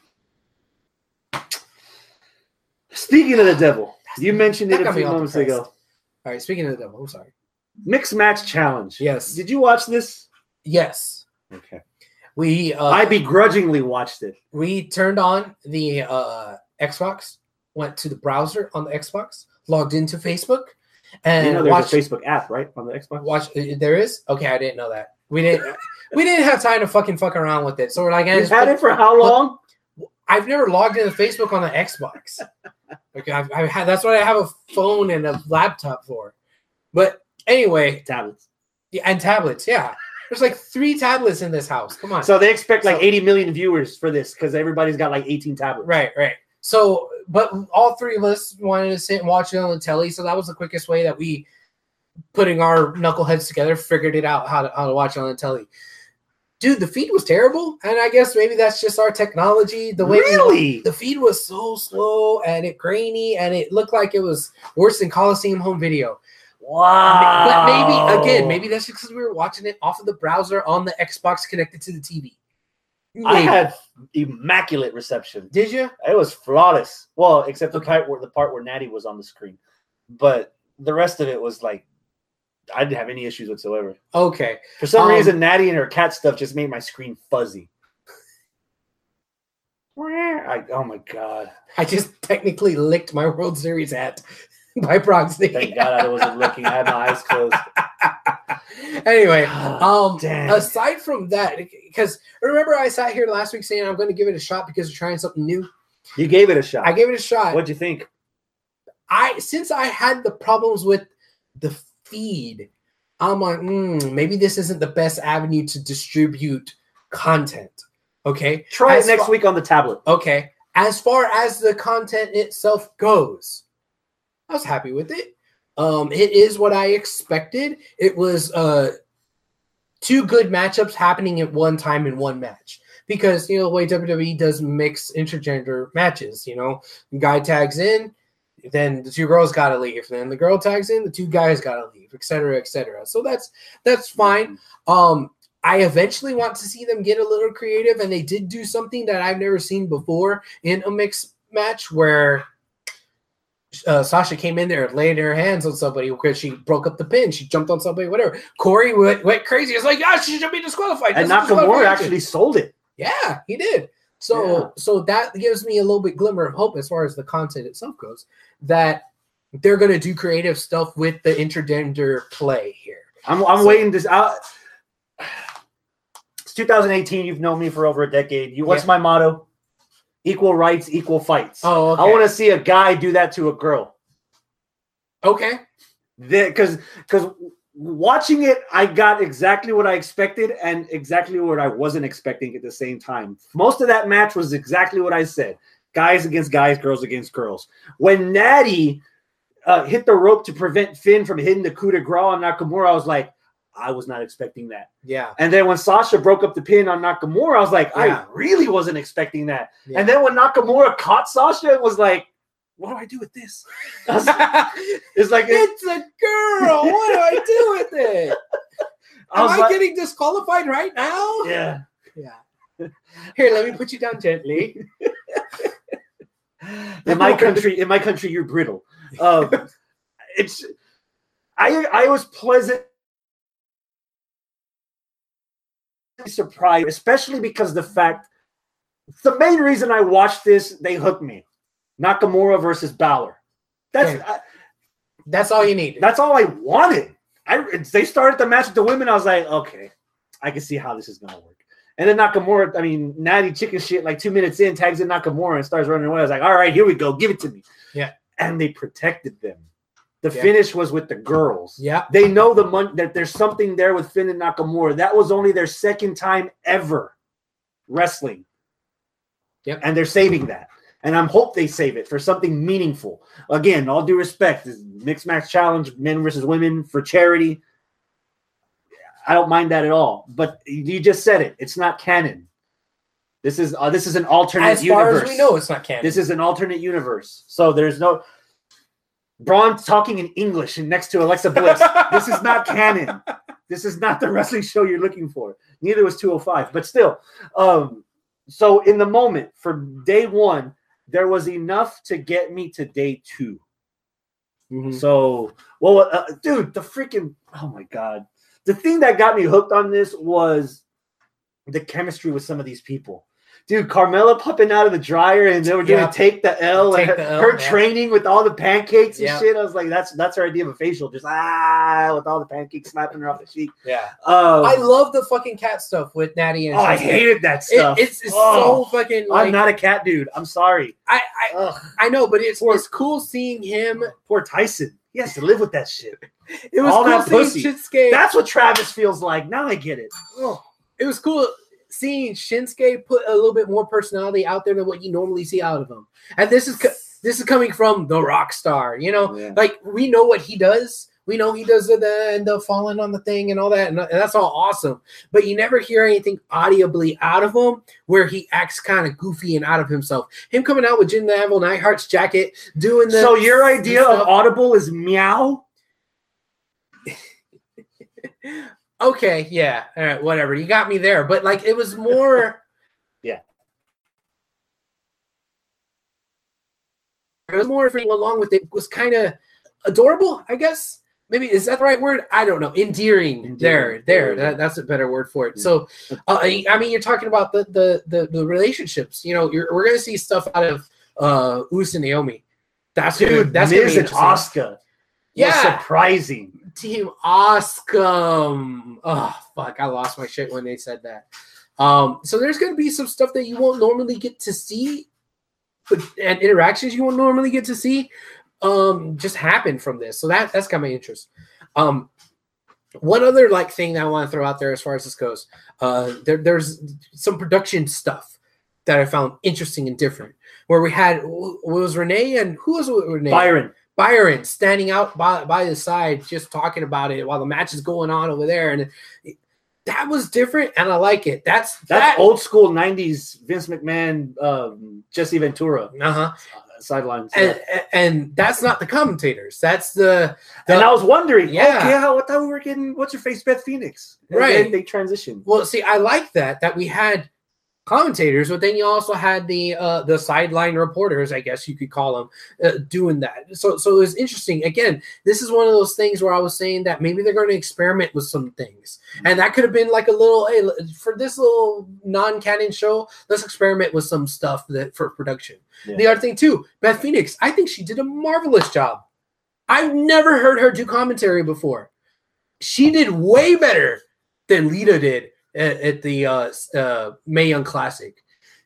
Speaking of the devil, you mentioned it a few moments ago. All right, speaking of the devil, I'm sorry. Mixed match challenge. Yes. Did you watch this? Yes. Okay. I begrudgingly watched it. We turned on the Xbox, went to the browser on the Xbox, logged into Facebook, and there's a Facebook app, right, on the Xbox. There is? Okay, I didn't know that. We didn't have time to fuck around with it. So we're like, you had it for how long? I've never logged into Facebook on the Xbox. Okay, that's what I have a phone and a laptop for. But anyway, tablets. Yeah, and tablets. Yeah, there's 3 tablets in this house. Come on. So they expect 80 million viewers for this because everybody's got 18 tablets. Right. So, but all 3 of us wanted to sit and watch it on the telly. So that was the quickest way that we, putting our knuckleheads together, figured it out how to watch it on the telly. Dude, the feed was terrible, and I guess maybe that's just our technology. The way the feed was so slow and grainy, and it looked like it was worse than Coliseum Home Video. Wow! But maybe that's just because we were watching it off of the browser on the Xbox connected to the TV. I had immaculate reception. Did you? It was flawless. Well, except the part where Natty was on the screen, but the rest of it was like I didn't have any issues whatsoever. Okay. For some reason, Natty and her cat stuff just made my screen fuzzy. Oh my god! I just technically licked my World Series hat by proxy. Thank God I wasn't looking. I had my eyes closed. Anyway, Damn. aside from that, because remember I sat here last week saying I'm going to give it a shot because we're trying something new. You gave it a shot. I gave it a shot. What'd you think? Since I had the problems with the feed, I'm like, maybe this isn't the best avenue to distribute content. Okay, Try it next week on the tablet. Okay, as far as the content itself goes, I was happy with it. It is what I expected. It was two good matchups happening at one time in one match. Because, the way WWE does mix intergender matches, the guy tags in, then the two girls got to leave. Then the girl tags in, the two guys got to leave, et cetera, et cetera. So that's fine. I eventually want to see them get a little creative, and they did do something that I've never seen before in a mixed match where Sasha came in there and laid her hands on somebody because she broke up the pin. She jumped on somebody, whatever. Corey went crazy. It's like, she should be disqualified. And Nakamura actually sold it. Yeah, he did. So that gives me a little bit glimmer of hope as far as the content itself goes, that they're going to do creative stuff with the intergender play here. I'm waiting this out. It's 2018. You've known me for over a decade. What's my motto? Equal rights, equal fights. Oh, okay. I want to see a guy do that to a girl. Okay. Because watching it, I got exactly what I expected and exactly what I wasn't expecting at the same time. Most of that match was exactly what I said. Guys against guys, girls against girls. When Natty hit the rope to prevent Finn from hitting the coup de grace on Nakamura, I was like, I was not expecting that. Yeah. And then when Sasha broke up the pin on Nakamura, I was like, I really wasn't expecting that. Yeah. And then when Nakamura caught Sasha, it was like, what do I do with this? It's like it's a girl. What do I do with it? Am I getting disqualified right now? Yeah. Yeah. Here, let me put you down gently. In my country, you're brittle. I was pleasant. Surprised, especially because the main reason I watched this, they hooked me. Nakamura versus Balor. That's all you need. That's all I wanted. They started the match with the women. I was like, okay, I can see how this is gonna work. And then Nakamura, Natty chicken shit, like 2 minutes in, tags in Nakamura and starts running away. I was like, all right, here we go, give it to me. Yeah. And they protected them. The finish was with the girls. Yeah. They know that there's something there with Finn and Nakamura. That was only their second time ever wrestling. Yep. And they're saving that. And I hope they save it for something meaningful. Again, all due respect, this mixed match challenge, men versus women for charity. I don't mind that at all. But you just said it. It's not canon. This is an alternate universe. As far as we know, it's not canon. This is an alternate universe. So there's no Braun talking in English and next to Alexa Bliss. This is not canon. This is not the wrestling show you're looking for. Neither was 205. But still, so in the moment for day one, there was enough to get me to day two. Mm-hmm. So, dude, oh my God. The thing that got me hooked on this was the chemistry with some of these people. Dude, Carmella popping out of the dryer and they were going to take the L. Her training with all the pancakes and shit. I was like, that's her idea of a facial. Just, with all the pancakes slapping her off the cheek. Yeah. I love the fucking cat stuff with Natty and I hated that stuff. It's so fucking I'm not a cat dude. I'm sorry. I know, but it's cool seeing him. Poor Tyson. He has to live with that shit. It was all cool that pussy. Shinsuke. That's what Travis feels like. Now I get it. It was cool seeing Shinsuke put a little bit more personality out there than what you normally see out of him. And this is coming from the rock star, like we know what he does. We know he does the falling on the thing and all that, and that's all awesome. But you never hear anything audibly out of him where he acts kind of goofy and out of himself. Him coming out with Jim Neville Neidhart's jacket, doing the. So your idea of audible is meow? Okay, yeah, all right, whatever. You got me there, but like it was more more thing along with it was kind of adorable, I guess. Maybe is that the right word? I don't know. Endearing. There. That's a better word for it. So, I mean, you're talking about the relationships. You know, we're gonna see stuff out of Uso and Naomi. That's Dude, that's Miz and Asuka. Yeah, surprising. Team Asuka. Oh fuck, I lost my shit when they said that. So there's gonna be some stuff that you won't normally get to see, and interactions you won't normally get to see. Just happen from this. So that's got my interest. One other like thing that I want to throw out there as far as this goes, there's some production stuff that I found interesting and different. Where we had was Renee and who was Renee? Byron standing out by the side, just talking about it while the match is going on over there, and that was different, and I like it. That's old school '90s Vince McMahon, Jesse Ventura. Sidelines, and that's not the commentators. That's the and I was wondering, yeah, I thought we were getting what's her face, Beth Phoenix, and right? Then they transitioned. Well, see, I like that we had commentators, but then you also had the sideline reporters, I guess you could call them, doing that. So it was interesting. Again, this is one of those things where I was saying that maybe they're going to experiment with some things, and that could have been like a little, hey, for this little non-canon show, let's experiment with some stuff that for production. Yeah. The other thing too, Beth Phoenix, I think she did a marvelous job. I've never heard her do commentary before. She did way better than Lita did at the Mae Young Classic.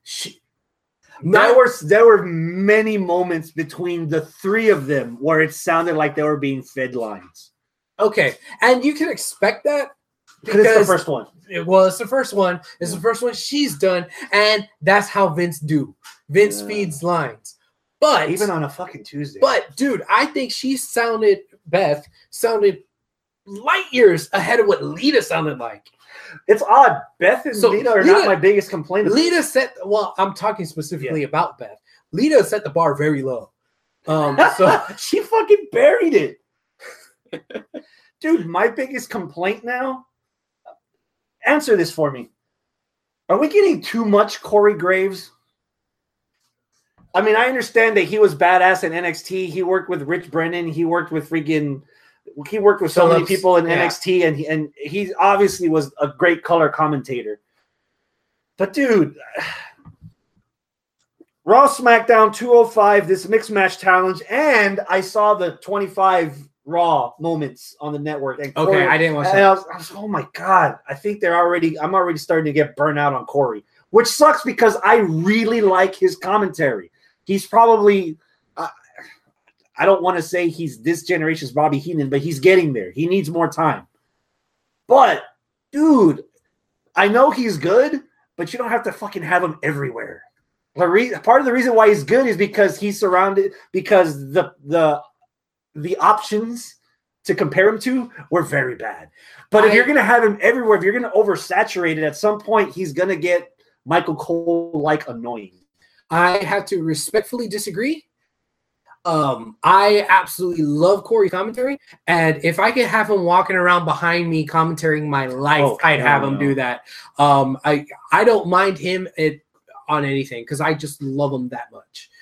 There were many moments between the three of them where it sounded like they were being fed lines. Okay, and you can expect that because it's the first one. It's the first one. It's the first one she's done, and that's how Vince do. Vince feeds lines. But even on a fucking Tuesday. But dude, I think Beth sounded light years ahead of what Lita sounded like. It's odd. Beth and Lita are not my biggest complaint. Lita I'm talking specifically about Beth. Lita set the bar very low. So she fucking buried it. Dude, my biggest complaint now, answer this for me. Are we getting too much Corey Graves? I mean, I understand that he was badass in NXT. He worked with Rich Brennan. He worked with so many people in NXT, and he obviously was a great color commentator. But dude, Raw SmackDown 205, this mixed match challenge, and I saw the 25 Raw moments on the network. And Corey, I didn't watch that. And I was, oh my god, I think I'm already starting to get burnt out on Corey, which sucks because I really like his commentary. He's probably. I don't want to say he's this generation's Bobby Heenan, but he's getting there. He needs more time. But, dude, I know he's good, but you don't have to fucking have him everywhere. Part of the reason why he's good is because he's surrounded, because the options to compare him to were very bad. But if you're going to have him everywhere, if you're going to oversaturate it, at some point he's going to get Michael Cole-like annoying. I have to respectfully disagree. I absolutely love Corey's commentary, and if I could have him walking around behind me commentating my life, I'd have him do that. I don't mind him on anything because I just love him that much.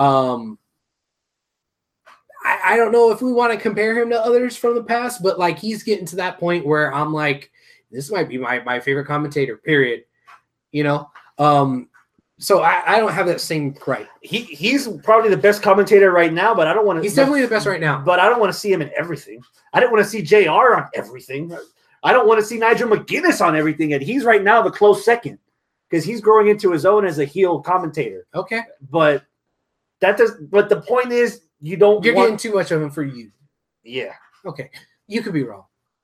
I don't know if we want to compare him to others from the past, but like he's getting to that point where I'm like, this might be my favorite commentator, period. You know? So I don't have that same gripe. He's probably the best commentator right now, but I don't want to. He's definitely the best right now. But I don't want to see him in everything. I didn't want to see JR on everything. I don't want to see Nigel McGuinness on everything, and he's right now the close second because he's growing into his own as a heel commentator. Okay, but But the point is, you're getting too much of him for you. Yeah. Okay, you could be wrong.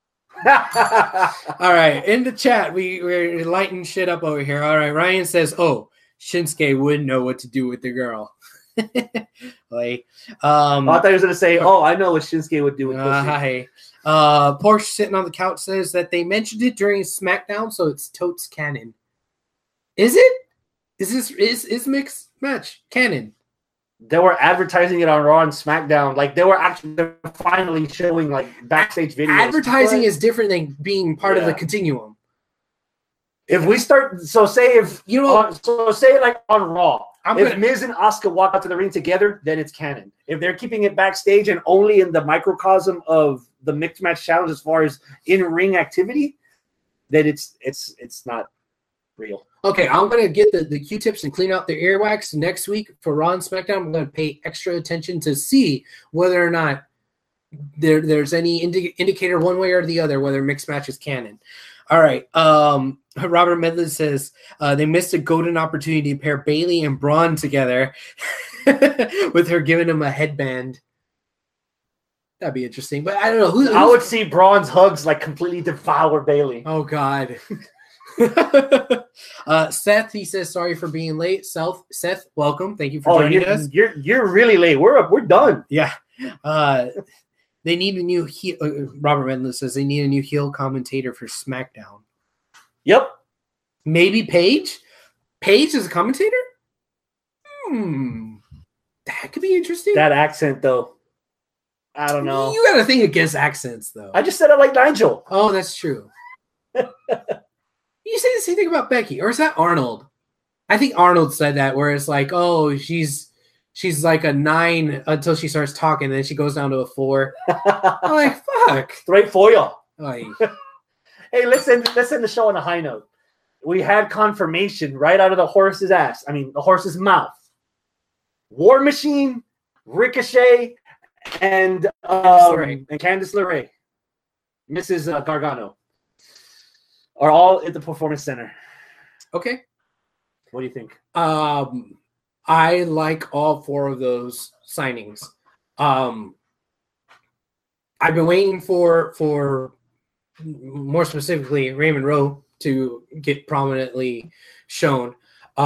All right, in the chat, we're lighting shit up over here. All right, Ryan says, "Oh, Shinsuke wouldn't know what to do with the girl." Like, I thought he was gonna say, "Oh, I know what Shinsuke would do with pussy." Hi. Porsche sitting on the couch says that they mentioned it during SmackDown, so it's totes canon. Is it? Is mixed match canon? They were advertising it on Raw and SmackDown. Like they're finally showing like backstage videos. Advertising is different than being part of the continuum. If we start, say like on Raw, If Miz and Asuka walk out to the ring together, then it's canon. If they're keeping it backstage and only in the microcosm of the mixed match challenge as far as in-ring activity, then it's not real. Okay, I'm gonna get the Q-tips and clean out the earwax next week for Raw and SmackDown. I'm gonna pay extra attention to see whether or not there's any indicator one way or the other whether mixed match is canon. All right. Robert Medley says they missed a golden opportunity to pair Bayley and Braun together with her giving him a headband. That'd be interesting, but I don't know. I would see Braun's hugs like completely devour Bayley. Oh God. Seth, he says sorry for being late. Seth, welcome. Thank you for joining us. You're really late. We're done. Yeah. They need a new heel. Robert Medley says they need a new heel commentator for SmackDown. Yep. Maybe Paige? Paige is a commentator? That could be interesting. That accent, though. I don't know. You got a thing against accents, though. I just said I like Nigel. Oh, that's true. You say the same thing about Becky, or is that Arnold? I think Arnold said that, where it's like, oh, she's like a 9 until she starts talking, and then she goes down to a 4. I'm like, fuck. Straight for you. Oy. Hey, let's end the show on a high note. We had confirmation right out of the horse's ass. I mean, the horse's mouth. War Machine, Ricochet, and Candice LeRae, Mrs. Gargano, are all at the Performance Center. Okay. What do you think? I like all 4 of those signings. I've been waiting for more specifically Raymond Rowe to get prominently shown.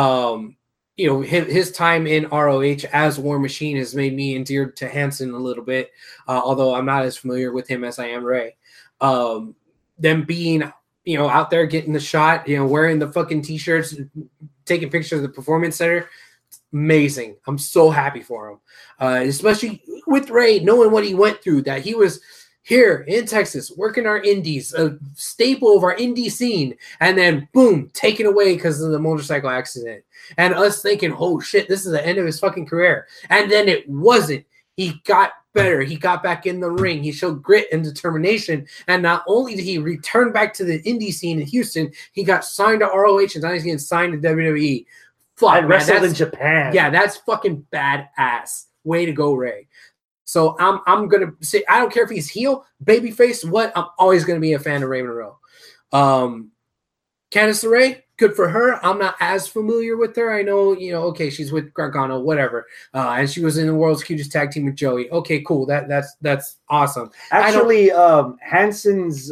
His time in ROH as War Machine has made me endeared to Hanson a little bit, although I'm not as familiar with him as I am Ray. Them being, out there getting the shot, wearing the fucking t-shirts, taking pictures of the Performance Center, amazing. I'm so happy for him, especially with Ray, knowing what he went through, that he was here in Texas working our indies, a staple of our indie scene, and then boom, taken away because of the motorcycle accident, and us thinking, oh shit, this is the end of his fucking career. And then it wasn't. He got better. He got back in the ring. He showed grit and determination. And not only did he return back to the indie scene in Houston, he got signed to ROH, and now he's getting signed to WWE. Fuck, I wrestled in Japan. Yeah, that's fucking badass. Way to go, Ray. So I'm gonna say, I don't care if he's heel, babyface, what, I'm always gonna be a fan of Raymond Rowe. Candice LeRae, good for her. I'm not as familiar with her. I know, okay, she's with Gargano, whatever. And she was in the World's Cutest Tag Team with Joey. Okay, cool. That's awesome. Actually, Hanson's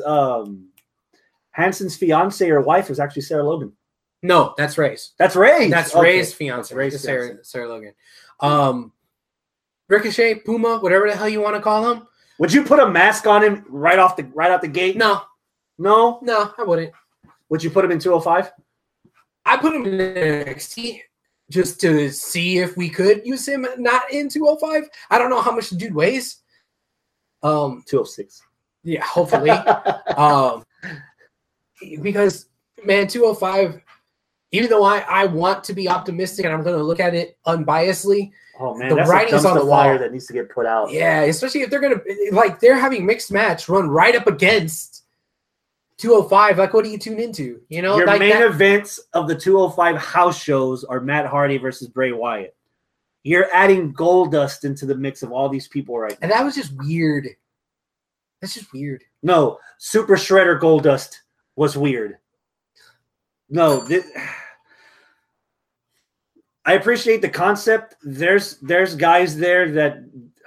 fiance or wife was actually Sarah Logan. No, that's Ray's. That's Ray's. That's okay. Ray's fiance. Ray's Sarah Logan. Ricochet, Puma, whatever the hell you want to call him. Would you put a mask on him right out the gate? No, I wouldn't. Would you put him in 205? I put him in NXT just to see if we could use him not in 205. I don't know how much the dude weighs. 206. Yeah, hopefully. Because, man, 205, even though I want to be optimistic and I'm going to look at it unbiasedly, oh man, the that's writing's a on the wall wall that needs to get put out. Yeah, especially if they're going to, they're having mixed match run right up against 205. Like, what do you tune into? Your main events of the 205 house shows are Matt Hardy versus Bray Wyatt. You're adding Goldust into the mix of all these people right now. And that was just weird. That's just weird. No, Super Shredder Goldust was weird. No, I appreciate the concept. There's guys there that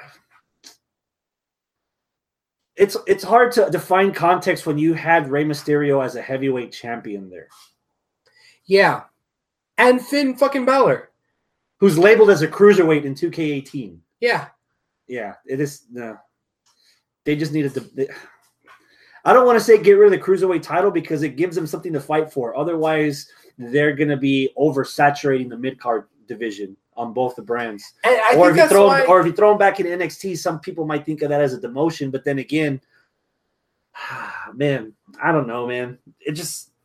it's hard to define context when you had Rey Mysterio as a heavyweight champion there. Yeah. And Finn fucking Balor, who's labeled as a cruiserweight in 2K18. Yeah. Yeah, it is. No. They just needed to. I don't want to say get rid of the cruiserweight title because it gives them something to fight for. Otherwise, they're going to be oversaturating the mid-card division on both the brands. Or if you throw them back in NXT, some people might think of that as a demotion. But then again, man, I don't know, man. It just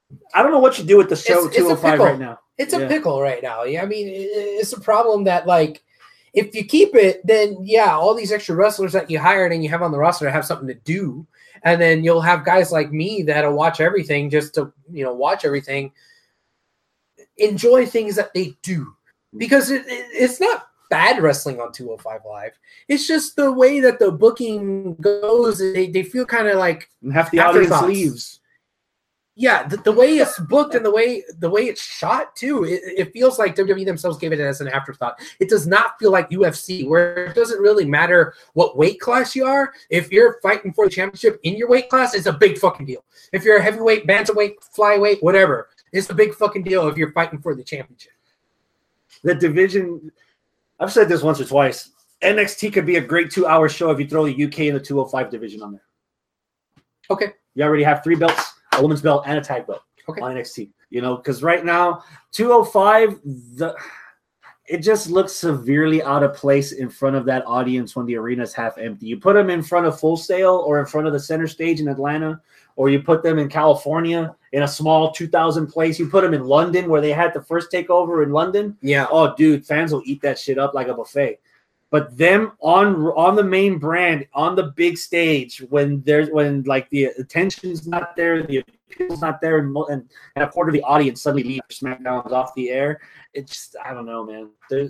I don't know what you do with the show It's a 205 pickle. right now. It's a pickle right now. Yeah, I mean, it's a problem that, like, if you keep it, then yeah, all these extra wrestlers that you hired and you have on the roster have something to do, and then you'll have guys like me that'll watch everything just to watch everything, enjoy things that they do, because it's not bad wrestling on 205 Live. It's just the way that the booking goes. They feel kind of like And half the audience afterthoughts. leaves. Yeah, the way it's booked and the way it's shot too, it feels like WWE themselves gave it as an afterthought. It does not feel like UFC, where it doesn't really matter what weight class you are. If you're fighting for the championship in your weight class, it's a big fucking deal. If you're a heavyweight, bantamweight, flyweight, whatever, it's a big fucking deal if you're fighting for the championship. The division, I've said this once or twice, NXT could be a great 2-hour show if you throw the UK and the 205 division on there. Okay. You already have 3 belts, a women's belt, and a tag belt on NXT. Because right now, 205, it just looks severely out of place in front of that audience when the arena's half empty. You put them in front of Full Sail or in front of the center stage in Atlanta, or you put them in California in a small 2,000 place. You put them in London where they had the first takeover in London. Yeah. Oh, dude, fans will eat that shit up like a buffet. But them on the main brand, on the big stage, when like the attention's not there, the appeal's not there, and a quarter of the audience suddenly leaves SmackDown off the air, it's just, I don't know, man.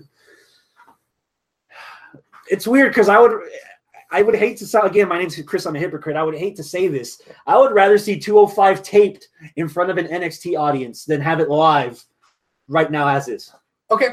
It's weird because I would hate to sound, again, my name's Chris, I'm a hypocrite. I would hate to say this. I would rather see 205 taped in front of an NXT audience than have it live right now as is. Okay.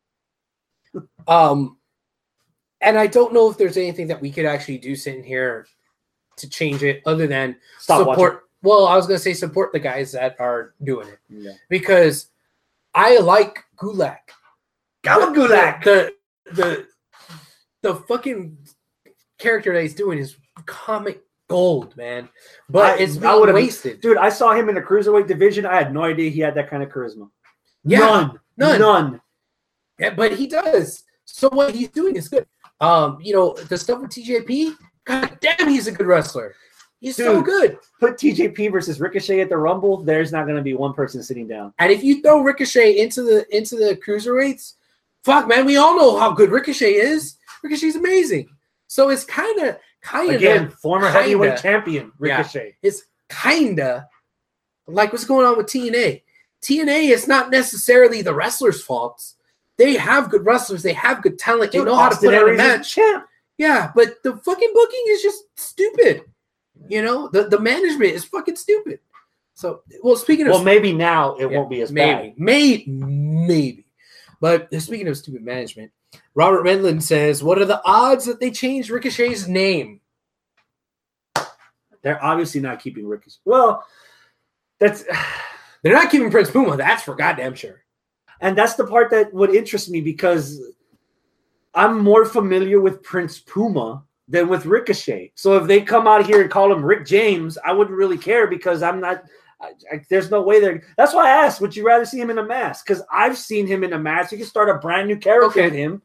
And I don't know if there's anything that we could actually do sitting here to change it other than support. Watching. Well, I was going to say support the guys that are doing it. Yeah. Because I like Gulak. Gulak. The fucking character that he's doing is comic gold, man. But it's being wasted. Dude, I saw him in the Cruiserweight division. I had no idea he had that kind of charisma. Yeah. None. Yeah, but he does. So what he's doing is good. The stuff with TJP, god damn, he's a good wrestler. He's so good. Put TJP versus Ricochet at the Rumble. There's not going to be one person sitting down. And if you throw Ricochet into the cruiserweights, fuck, man, we all know how good Ricochet is. Ricochet's amazing. So it's kind of again, former heavyweight champion Ricochet. Yeah, it's kind of like what's going on with TNA. TNA is not necessarily the wrestlers' faults. They have good wrestlers. They have good talent. They know how to put on a match. Yeah, but the fucking booking is just stupid. The management is fucking stupid. So, speaking of... Well, maybe now it won't be as bad. Maybe. But speaking of stupid management, Robert Medlin says, what are the odds that they change Ricochet's name? They're obviously not keeping Ricochet. Well, they're not keeping Prince Puma. That's for goddamn sure. And that's the part that would interest me because I'm more familiar with Prince Puma than with Ricochet. So if they come out here and call him Rick James, I wouldn't really care because I'm not – there's no way they're – that's why I asked, would you rather see him in a mask? Because I've seen him in a mask. You can start a brand new character with him,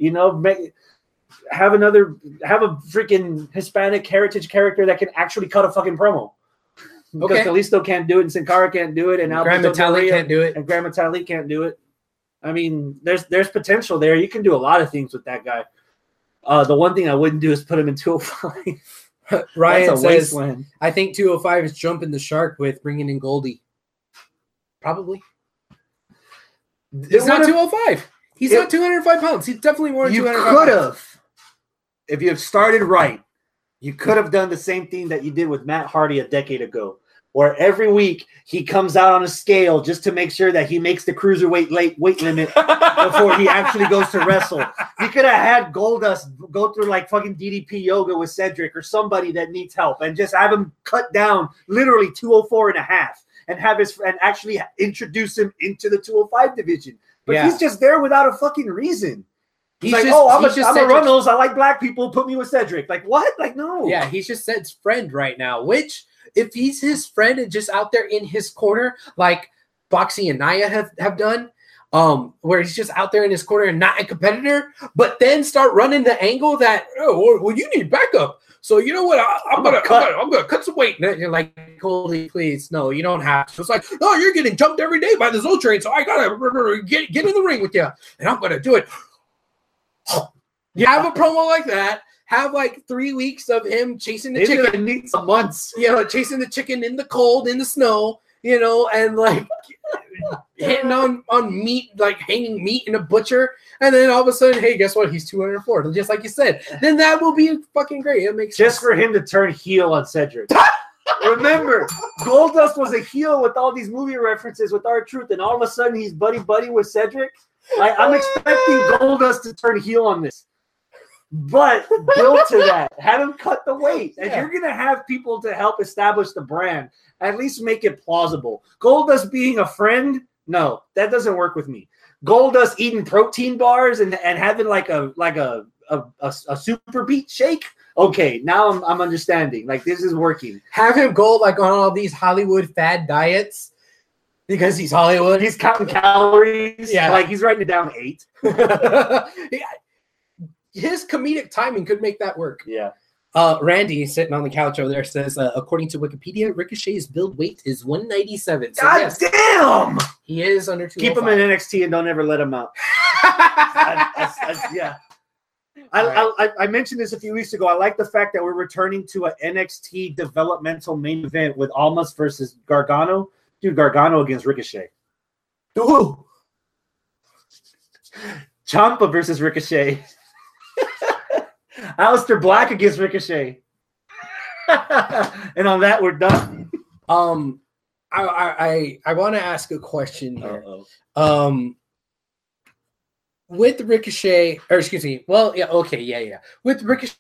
have a freaking Hispanic heritage character that can actually cut a fucking promo. Because Kalisto can't do it, and Sin Cara can't do it, and Gran Metalik can't do it, and Gran Metalik can't do it. I mean, there's potential there. You can do a lot of things with that guy. The one thing I wouldn't do is put him in 205. Ryan says, I think 205 is jumping the shark with bringing in Goldie. Probably. It's not 205. He's not 205 pounds. He's definitely more than 205 pounds. You could have. If you have started right, you could have done the same thing that you did with Matt Hardy a decade ago, where every week he comes out on a scale just to make sure that he makes the cruiserweight weight limit before he actually goes to wrestle. You could have had Goldust go through like fucking DDP yoga with Cedric or somebody that needs help and just have him cut down literally 204.5 and and actually introduce him into the 205 division. But he's just there without a fucking reason. He's like, I'm a Runnels. I like black people. Put me with Cedric. Like, what? Like, no. Yeah, he's just Ced's friend right now, which if he's his friend and just out there in his corner, like Boxy and Nia have done, where he's just out there in his corner and not a competitor, but then start running the angle that, you need backup. So you know what? I'm gonna cut some weight. And you're like, Goldie, please. No, you don't have to. It's like, oh, you're getting jumped every day by the Zo Train, so I gotta get in the ring with you, and I'm gonna do it. You have a promo like that. Have like 3 weeks of him chasing the chicken. Need some months. Chasing the chicken in the cold, in the snow, and like hitting on meat, like hanging meat in a butcher. And then all of a sudden, hey, guess what? He's 204. Just like you said. Then that will be fucking great. It makes just sense. for him to turn heel on Cedric. Remember, Goldust was a heel with all these movie references with R-Truth, and all of a sudden he's buddy with Cedric. I'm expecting Goldust to turn heel on this. But build to that. Have him cut the weight. And you're going to have people to help establish the brand. At least make it plausible. Goldust being a friend, no, that doesn't work with me. Goldust eating protein bars and having like a super beat shake. Okay, now I'm understanding. Like, this is working. Have him go like on all these Hollywood fad diets because he's Hollywood. He's counting calories. Yeah. Like, he's writing it down 8. His comedic timing could make that work. Yeah. Randy, sitting on the couch over there, says, according to Wikipedia, Ricochet's build weight is 197. So God damn! He is under 205. Keep him in NXT and don't ever let him out. Yeah. I mentioned this a few weeks ago. I like the fact that we're returning to an NXT developmental main event with Almas versus Gargano. Dude, Gargano against Ricochet. Ooh. Ciampa versus Ricochet. Aleister Black against Ricochet. And on that, we're done. I want to ask a question here. With Ricochet, or excuse me, with Ricochet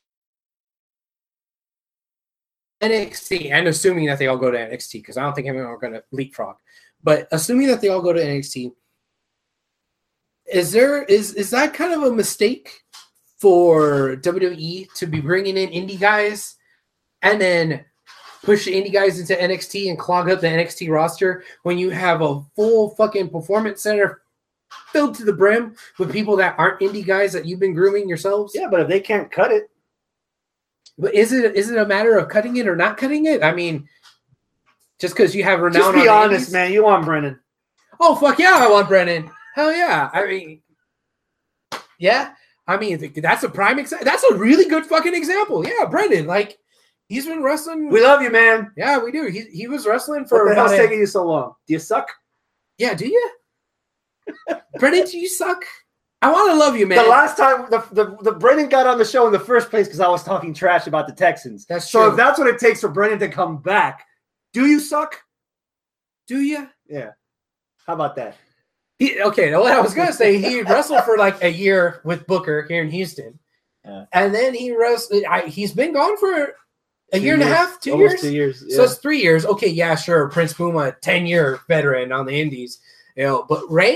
NXT, and assuming that they all go to NXT, because I don't think anyone are going to leapfrog, but assuming that they all go to NXT, is that kind of a mistake for WWE to be bringing in indie guys and then push the indie guys into NXT and clog up the NXT roster when you have a full fucking performance center filled to the brim with people that aren't indie guys that you've been grooming yourselves? Yeah, but if they can't cut it. But is it a matter of cutting it or not cutting it? I mean, just because you have renown. Just be honest, man. You want Brennan. Oh, fuck yeah, I want Brennan. Hell yeah. I mean, yeah. I mean, that's a prime example. That's a really good fucking example. Yeah, Brendan. Like, he's been wrestling. We love you, man. Yeah, we do. He was wrestling for. What the hell's taking you so long? Do you suck? Yeah, do you? Brendan, do you suck? I want to love you, man. The last time the Brendan got on the show in the first place because I was talking trash about the Texans. That's true. So if that's what it takes for Brendan to come back, do you suck? Do you? Yeah. How about that? Okay, what I was going to say, he wrestled for like a year with Booker here in Houston. Yeah. And then he wrestled. He's been gone for a year and a half, 2 years? 2 years. Yeah. So it's 3 years. Okay, yeah, sure. Prince Puma, 10-year veteran on the Indies. But Ray's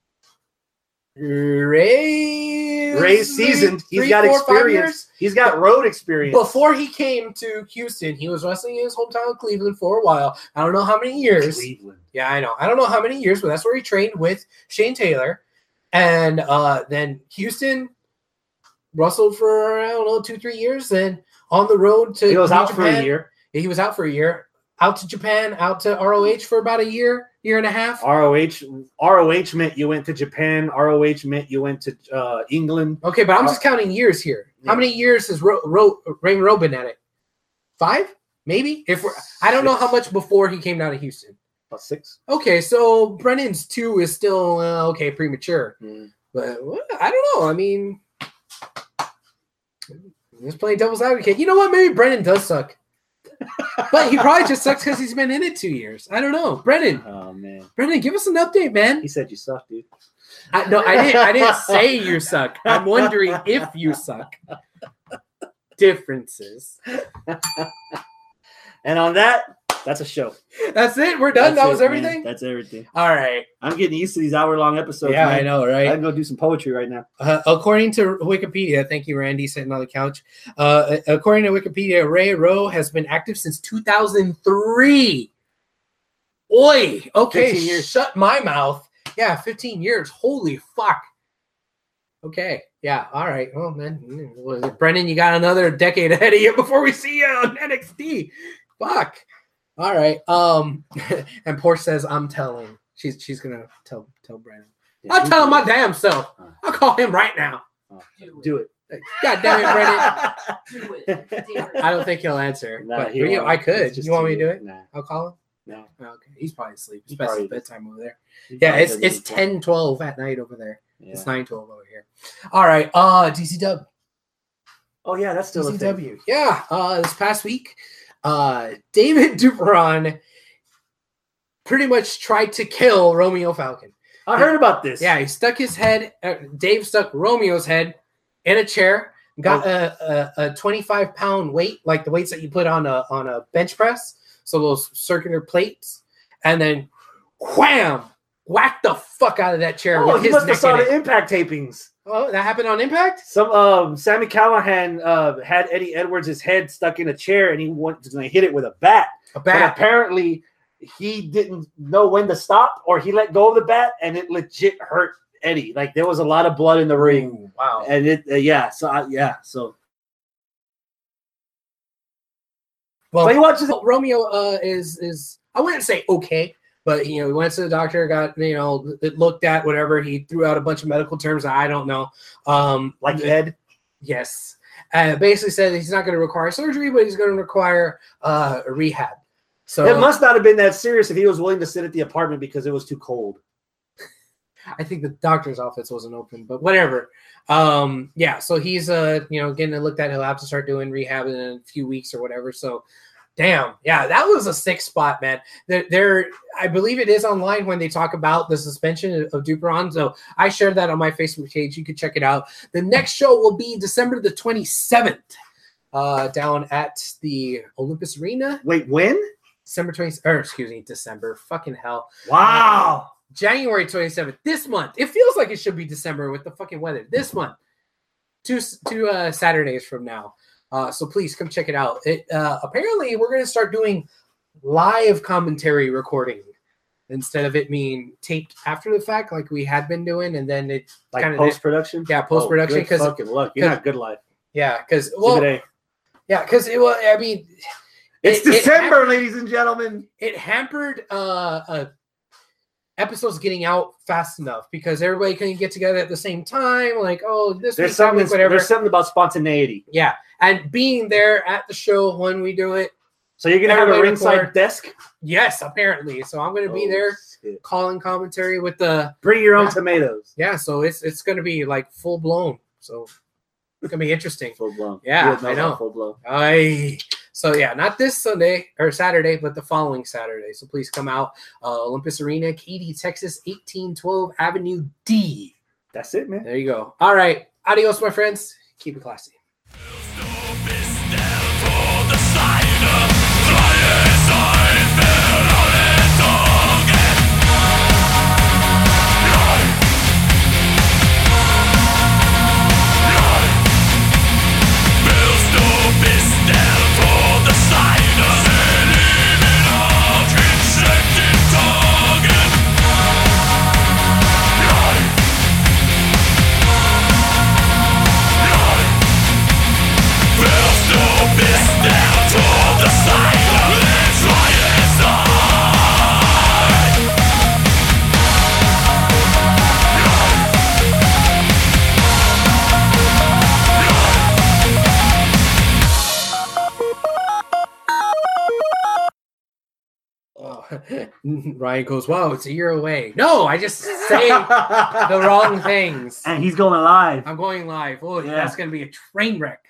seasoned. He's got experience. He's got road experience. Before he came to Houston, he was wrestling in his hometown of Cleveland for a while. I don't know how many years. Cleveland. Yeah, I know. I don't know how many years, but that's where he trained with Shane Taylor. And then Houston wrestled for, I don't know, 2-3 years. Then on the road to He was out Japan. for a year. Yeah, he was out for a year. Out to Japan, out to ROH for about a year and a half. ROH meant you went to Japan. ROH meant you went to England. Okay, but I'm just counting years here. Yeah. How many years has Raymond Rowe been at it? 5? Maybe? I don't know how much before he came down to Houston. About 6. Okay, so Brennan's 2 is still, premature. Mm. But I don't know. I mean, just playing devil's advocate. You know what? Maybe Brennan does suck. But he probably just sucks because he's been in it 2 years. I don't know. Brennan. Oh, man. Brennan, give us an update, man. He said you suck, dude. No, I didn't say you suck. I'm wondering if you suck. Differences. And on that, that's a show. That's it. We're done. That was everything? Man. That's everything. All right. I'm getting used to these hour-long episodes. Yeah, man. I know, right? I can go do some poetry right now. According to Wikipedia, thank you, Randy, sitting on the couch. According to Wikipedia, Ray Rowe has been active since 2003. Oi. Okay, 15 years. Shut my mouth. Yeah, 15 years. Holy fuck. Okay. Yeah. All right. Oh, man. Brendan, you got another decade ahead of you before we see you on NXT. Fuck. All right. And Porsche says, "I'm telling." She's gonna tell Brandon. I'll tell him my damn self. I'll call him right now. Do it. God damn it, Brandon. Do it. I don't think he'll answer. Nah, but he won't. I could. It's just You want me too to do late. it? Nah, I'll call him. no. Okay. He's probably asleep. It's He past probably his bedtime over there. He Yeah, probably it's doesn't it's even 10:12 at night over there. care. It's Yeah. 9:12 over here. All right. DC Dub. Oh yeah, that's still a thing. DCW. Yeah. This past week, David Dupron pretty much tried to kill Romeo Falcon. I heard about this. Yeah, he stuck his head. Dave stuck Romeo's head in a chair. Got a 25-pound weight, like the weights that you put on a bench press. So those circular plates, and then wham, whacked the fuck out of that chair. Oh, with he his must have neck saw in the it. Impact tapings. Oh, that happened on Impact. Some Sammy Callahan had Eddie Edwards' head stuck in a chair, and he wanted to hit it with a bat. A But bat. apparently, he didn't know when to stop, or he let go of the bat, and it legit hurt Eddie. Like there was a lot of blood in the ring, Ooh, wow. and it So Well, but he watches it. Romeo is I wouldn't say okay, but he went to the doctor, got it looked at, whatever. He threw out a bunch of medical terms that I don't know. Like head. Yes. Basically said he's not going to require surgery, but he's going to require a rehab. So It must not have been that serious if he was willing to sit at the apartment because it was too cold. I think the doctor's office wasn't open, but whatever. Yeah, so he's getting it looked at. He'll have to start doing rehab in a few weeks or whatever. So damn, yeah, that was a sick spot, man. There I believe it is online when they talk about the suspension of Dupron. So I shared that on my Facebook page. You can check it out. The next show will be December the 27th, down at the Olympus Arena. Wait, when? December. Fucking hell. Wow. January 27th, this month. It feels like it should be December with the fucking weather. This month. Two Saturdays from now. So please come check it out. Apparently, we're going to start doing live commentary recording instead of it being taped after the fact like we had been doing. And then it Like kind of post-production? Yeah, post-production. Good fucking luck. You're not good life. Yeah, because Exhibit A. it was. I mean, It's December, ladies and gentlemen. it hampered episodes getting out fast enough because everybody couldn't get together at the same time. Like, oh, this There's week, that week, whatever. there's something about spontaneity. Yeah, and being there at the show when we do it. So you're gonna have a Everybody ringside record. desk. Yes, apparently. So I'm going to be Oh, there shit. calling commentary with the Bring your own Yeah. tomatoes. yeah. So it's going to be like full blown. So it's going to be interesting. Full blown. Yeah, You I know. Full blown. So yeah, not this Sunday or Saturday, but the following Saturday. So please come out. Olympus Arena, Katy, Texas, 1812 Avenue D. That's it, man. There you go. All right. Adios, my friends. Keep it classy. Ryan goes, wow, it's a year away. No, I just say the wrong things. And he's going live. I'm going live. Oh, Yeah. that's going to be a train wreck.